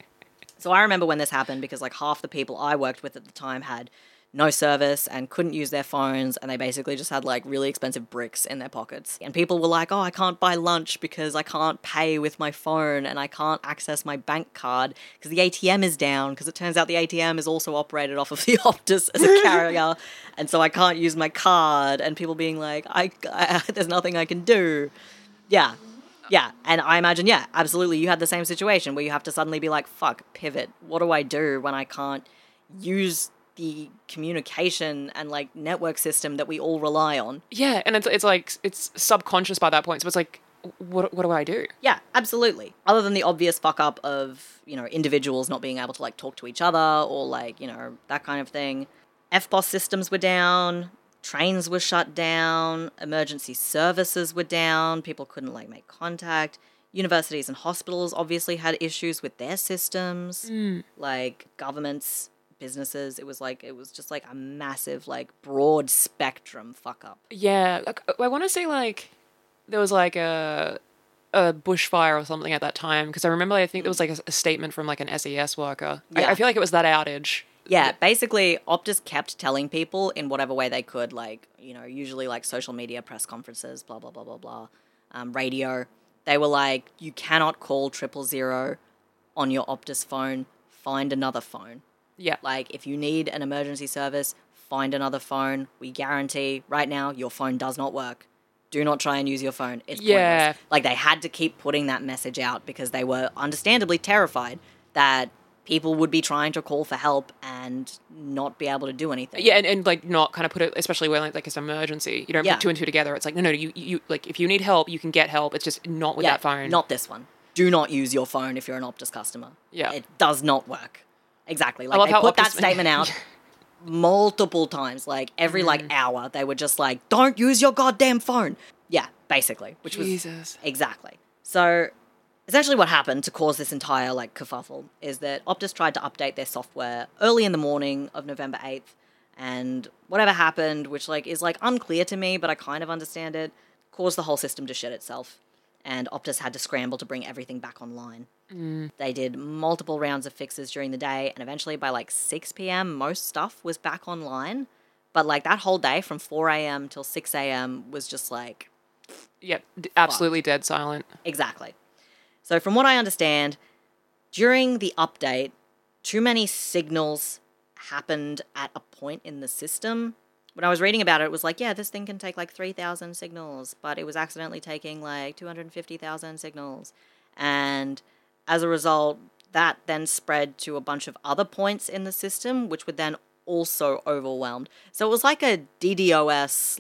So I remember when this happened because like half the people I worked with at the time had no service and couldn't use their phones, and they basically just had like really expensive bricks in their pockets. And people were like, oh, I can't buy lunch because I can't pay with my phone and I can't access my bank card because the ATM is down, because it turns out the ATM is also operated off of the Optus as a carrier, and so I can't use my card, and people being like, I there's nothing I can do. Yeah, and I imagine, absolutely, you had the same situation where you have to suddenly be like, fuck, pivot, what do I do when I can't use the communication and like network system that we all rely on? Yeah, and it's like it's subconscious by that point. So it's like, what do I do? Yeah, absolutely. Other than the obvious fuck up of individuals not being able to like talk to each other or like that kind of thing. FBOS systems were down. Trains were shut down. Emergency services were down. People couldn't like make contact. Universities and hospitals obviously had issues with their systems. Like governments, businesses, it was just like a massive like broad spectrum fuck up. Yeah, I want to say like there was like a bushfire or something at that time, because I remember I think there was like a statement from like an SES worker. Yeah. I feel like it was that outage. Yeah, basically Optus kept telling people in whatever way they could, like usually like social media, press conferences, blah blah blah blah blah, radio. They were like, you cannot call 000 on your Optus phone. Find another phone. Yeah. Like, if you need an emergency service, find another phone. We guarantee right now your phone does not work. Do not try and use your phone. It's pointless. Like, they had to keep putting that message out because they were understandably terrified that people would be trying to call for help and not be able to do anything. Yeah, and like not kind of put it, especially when like it's an emergency. You don't put two and two together. It's like, no, you like if you need help, you can get help. It's just not with that phone. Not this one. Do not use your phone if you're an Optus customer. Yeah. It does not work. Exactly. Like, they put that statement out multiple times. Like, every, hour, they were just like, don't use your goddamn phone. Yeah, basically. Which Jesus. was... Exactly. So, essentially what happened to cause this entire, kerfuffle is that Optus tried to update their software early in the morning of November 8th, and whatever happened, which, is, unclear to me, but I kind of understand it, caused the whole system to shit itself. And Optus had to scramble to bring everything back online. They did multiple rounds of fixes during the day, and eventually by 6 p.m, most stuff was back online. But that whole day from 4 a.m. till 6 a.m. was just Yep, absolutely dead silent. Exactly. So from what I understand, during the update, too many signals happened at a point in the system. When I was reading about it, it was this thing can take 3,000 signals, but it was accidentally taking 250,000 signals. And as a result, that then spread to a bunch of other points in the system, which would then also overwhelmed. So it was like a DDoS,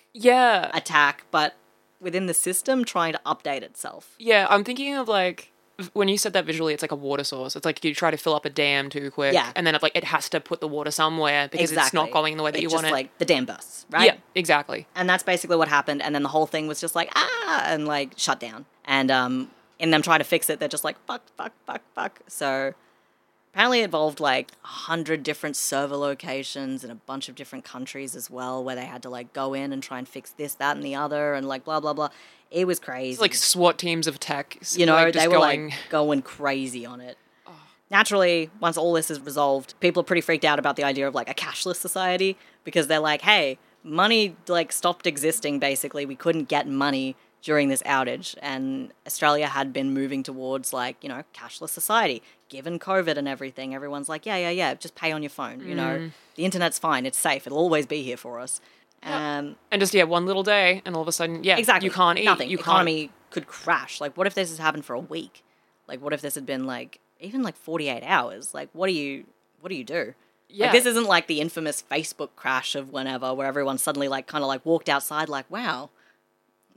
attack, but within the system trying to update itself. Yeah, I'm thinking of when you said that visually, it's like a water source. It's like you try to fill up a dam too quick, and then it has to put the water somewhere because it's not going the way that you want it. It's just the dam bursts, right? Yeah, exactly. And that's basically what happened. And then the whole thing was just and shut down. And in them trying to fix it, they're just fuck. So apparently it involved 100 different server locations in a bunch of different countries as well, where they had to go in and try and fix this, that, and the other, and blah blah blah. It was crazy. It's SWAT teams of tech. They were going crazy on it. Oh. Naturally, once all this is resolved, people are pretty freaked out about the idea of a cashless society, because they're hey, money stopped existing basically. We couldn't get money during this outage, and Australia had been moving towards cashless society. Given COVID and everything, everyone's yeah, just pay on your phone. The internet's fine, it's safe, it'll always be here for us. And just one little day, and all of a sudden, exactly, you can't eat. Nothing. Economy could crash. What if this has happened for a week? What if this had been even 48 hours? What do you do? Yeah. This isn't the infamous Facebook crash of whenever, where everyone suddenly kind of walked outside wow,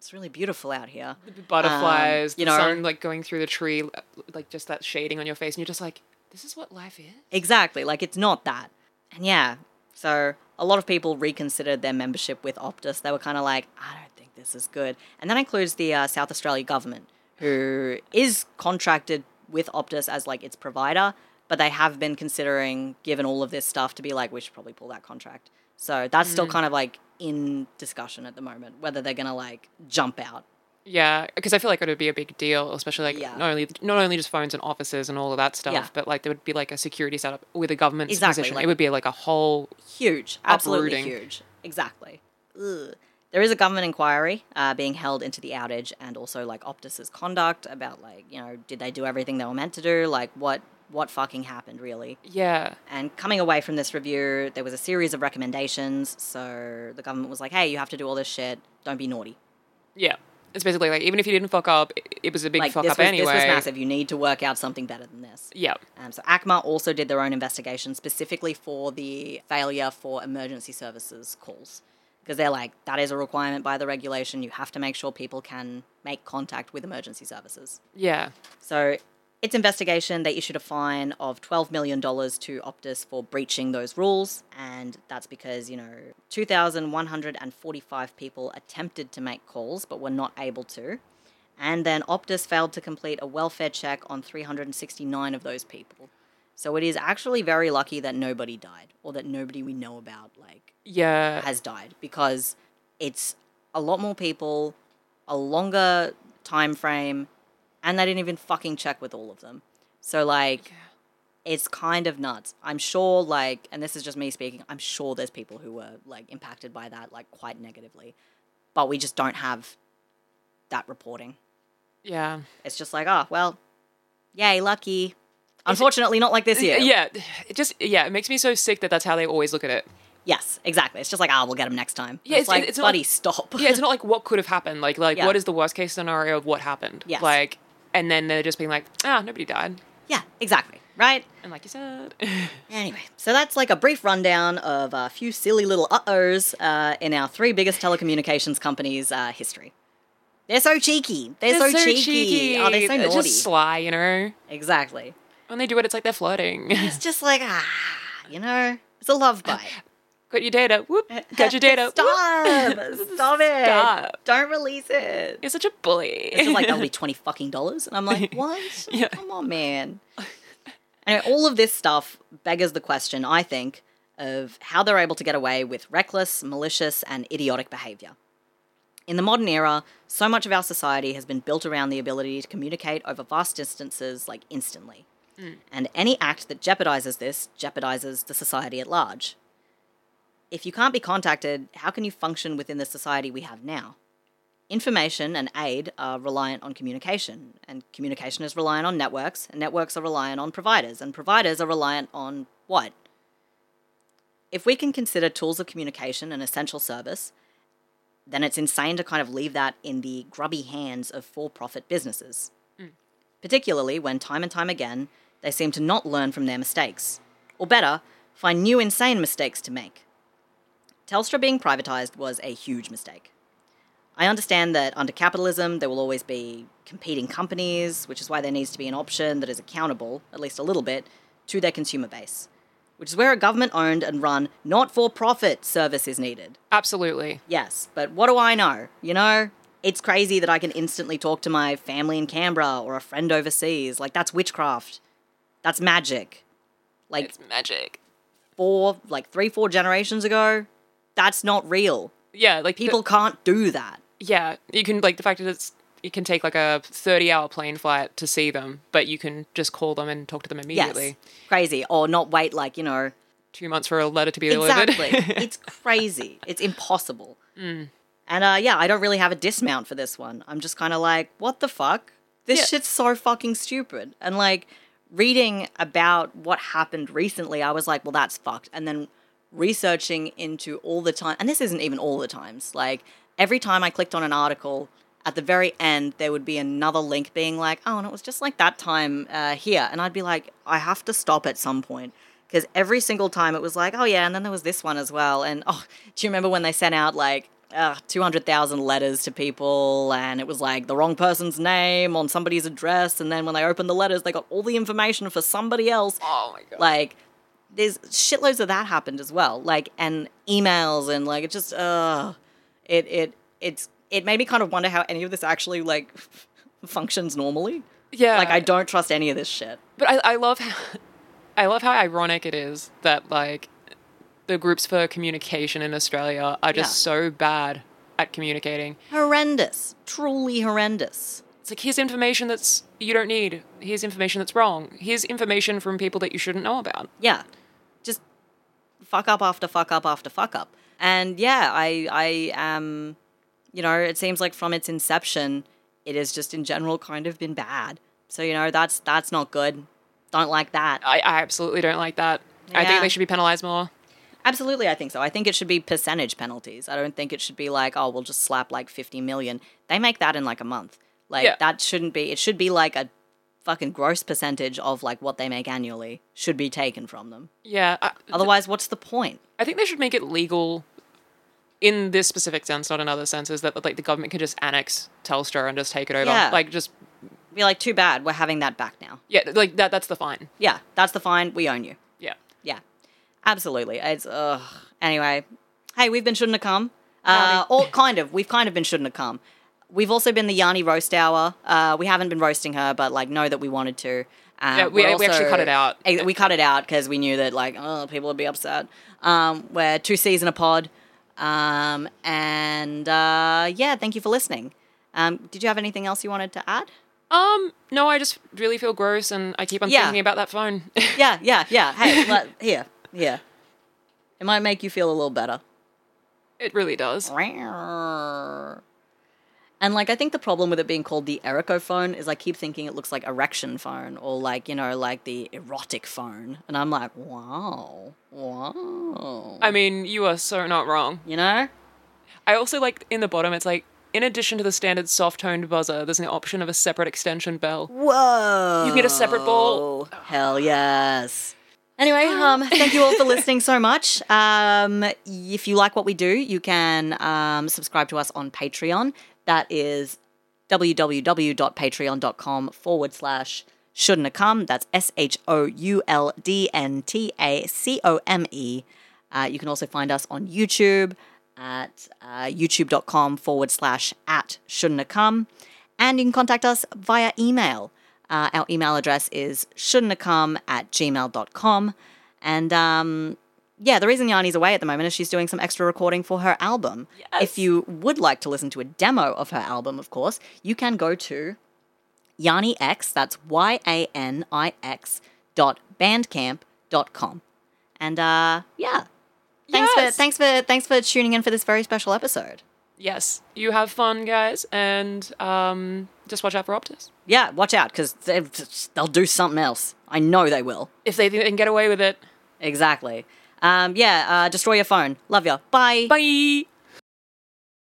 it's really beautiful out here. Butterflies, you the know, sun like going through the tree, like just that shading on your face, and you're just like, this is what life is. Exactly. Like, it's not that. And yeah, so a lot of people reconsidered their membership with Optus. They were kind of like, I don't think this is good. And that includes the South Australia government, who is contracted with Optus as, like, its provider, but they have been considering, given all of this stuff, to be like, we should probably pull that contract. So that's still kind of, like, in discussion at the moment, whether they're going to, like, jump out. Yeah, because I feel like it would be a big deal, especially like Yeah. not only just phones and offices and all of that stuff, Yeah. but like there would be like a security setup with a government Exactly, position. like- It would be like a whole Huge. Absolutely Uprooting. huge. Exactly. Ugh. There is a government inquiry being held into the outage and also, like, Optus's conduct about, like, you know, did they do everything they were meant to do? Like, what fucking happened, really? yeah. And coming away from this review, there was a series of recommendations. So the government was like, hey, you have to do all this shit. Don't be naughty. Yeah. It's basically like even if you didn't fuck up, it was a big Like, fuck this up was, anyway. This was massive. You need to work out something better than this. Yeah. So ACMA also did their own investigation specifically for the failure for emergency services calls. Because they're like, that is a requirement by the regulation. You have to make sure people can make contact with emergency services. Yeah. So its investigation, they issued a fine of $12 million to Optus for breaching those rules. And that's because, you know, 2,145 people attempted to make calls but were not able to. And then Optus failed to complete a welfare check on 369 of those people. So it is actually very lucky that nobody died, or that nobody we know about, like, Yeah. has died, because it's a lot more people, a longer time frame, and they didn't even fucking check with all of them. So, like, it's kind of nuts. I'm sure, like, and this is just me speaking, I'm sure there's people who were, like, impacted by that, like, quite negatively. But we just don't have that reporting. Yeah. It's just like, oh, well, yay, lucky. Unfortunately, not like this year. Yeah. It makes me so sick that that's how they always look at it. Yes, exactly. It's just like, we'll get them next time. Yeah, It's like, it's not buddy, like- stop. Yeah, it's not like what could have happened. Like Yeah. what is the worst case scenario of what happened? Yes. Like, and then they're just being like, nobody died. Yeah, exactly. Right? And like you said, Anyway, so that's like a brief rundown of a few silly little uh-ohs in our three biggest telecommunications companies' history. They're so cheeky. They're so cheeky. Oh, they're so It's naughty. just sly, you know. Exactly. When they do it, it's like they're flirting. It's just like, you know, it's a love bite. Got your data. Whoop. Got your data. Stop. Whoop. Stop it. Stop. Don't release it. You're such a bully. It's just like, that'll be $20 fucking. And I'm like, what? Yeah. Come on, man. Anyway, all of this stuff beggars the question, I think, of how they're able to get away with reckless, malicious, and idiotic behavior. In the modern era, so much of our society has been built around the ability to communicate over vast distances, like, instantly. And any act that jeopardizes this jeopardizes the society at large. If you can't be contacted, how can you function within the society we have now? Information and aid are reliant on communication, and communication is reliant on networks, and networks are reliant on providers, and providers are reliant on what? If we can consider tools of communication an essential service, then it's insane to kind of leave that in the grubby hands of for-profit businesses. Particularly when time and time again, they seem to not learn from their mistakes. Or better, find new insane mistakes to make. Telstra being privatised was a huge mistake. I understand that under capitalism, there will always be competing companies, which is why there needs to be an option that is accountable, at least a little bit, to their consumer base. Which is where a government-owned and run, not-for-profit service is needed. Absolutely. Yes, but what do I know? You know, it's crazy that I can instantly talk to my family in Canberra or a friend overseas. Like, that's witchcraft. That's magic. Like, It's magic. 3-4 generations ago, that's not real. Yeah, like People can't do that. Yeah, you can like the fact that it can take like a 30-hour plane flight to see them, but you can just call them and talk to them immediately. Yes, crazy. Or not wait, 2 months for a letter to be delivered. exactly. It's crazy. It's impossible. And I don't really have a dismount for this one. I'm just kind of like, what the fuck? This Yeah. shit's so fucking stupid. And reading about what happened recently, I was like, well, that's fucked. And then researching into all the time, and this isn't even all the times, every time I clicked on an article, at the very end, there would be another link being like, oh, and it was just like that time here. And I'd be like, I have to stop at some point. Because every single time it was like, oh yeah, and then there was this one as well. And do you remember when they sent out 200,000 letters to people, and it was like the wrong person's name on somebody's address, and then when they opened the letters, they got all the information for somebody else. Oh my god. Like, there's shitloads of that happened as well. Like, and emails, and like, it just, it made me kind of wonder how any of this actually, like, functions normally. Yeah. Like, I don't trust any of this shit. But I love how ironic it is that, like, the groups for communication in Australia are just so bad at communicating. Horrendous. Truly horrendous. It's like, here's information that's you don't need. Here's information that's wrong. Here's information from people that you shouldn't know about. Yeah. Just fuck up after fuck up after fuck up. And yeah, I am, you know, it seems like from its inception, it has just in general kind of been bad. So, you know, that's not good. Don't like that. I absolutely don't like that. I Yeah. think they should be penalized more. Absolutely, I think so. I think it should be percentage penalties. I don't think it should be like, oh, we'll just slap like 50 million. They make that in like a month. Like, Yeah. that shouldn't be, it should be like a fucking gross percentage of like what they make annually should be taken from them. Yeah. Otherwise, what's the point? I think they should make it legal in this specific sense, not in other senses, that like the government can just annex Telstra and just take it over. Yeah. Like, just, Be like, too bad, we're having that back now. yeah, like that's the fine. Yeah, that's the fine, we own you. Yeah. Yeah, absolutely. It's, anyway, hey, we've been Shouldn't Have Come. We've kind of been Shouldn't Have Come. We've also been the Yanni Roast Hour. We haven't been roasting her, but like, know that we wanted to. Yeah, we actually cut it out. We cut it out because we knew that like, people would be upset. We're 2 C's in a pod. Yeah, thank you for listening. Did you have anything else you wanted to add? No, I just really feel gross and I keep on Yeah. thinking about that phone. Yeah. Hey, here. It might make you feel a little better. It really does. And like, I think the problem with it being called the Erico phone is I keep thinking it looks like erection phone or like, you know, like the erotic phone. And I'm like, wow. I mean, you are so not wrong. You know? I also like in the bottom, it's like, in addition to the standard soft-toned buzzer, there's an option of a separate extension bell. Whoa. You can get a separate ball. Hell yes. Anyway, thank you all for listening so much. If you like what we do, you can subscribe to us on Patreon. That is www.patreon.com/shouldn't have come. That's SHOULDNTACOME. You can also find us on YouTube at youtube.com/@shouldn't have come. And you can contact us via email. Our email address is shouldn'thavecome@gmail.com. And yeah, the reason Yanni's away at the moment is she's doing some extra recording for her album. Yes. If you would like to listen to a demo of her album, of course, you can go to YanniX, that's YANIX.bandcamp.com. And yeah. Thanks for tuning in for this very special episode. Yes, you have fun, guys, and just watch out for Optus. Yeah, watch out, because they'll do something else. I know they will. If they think they can get away with it. Exactly. Destroy your phone. Love ya. Bye. Bye!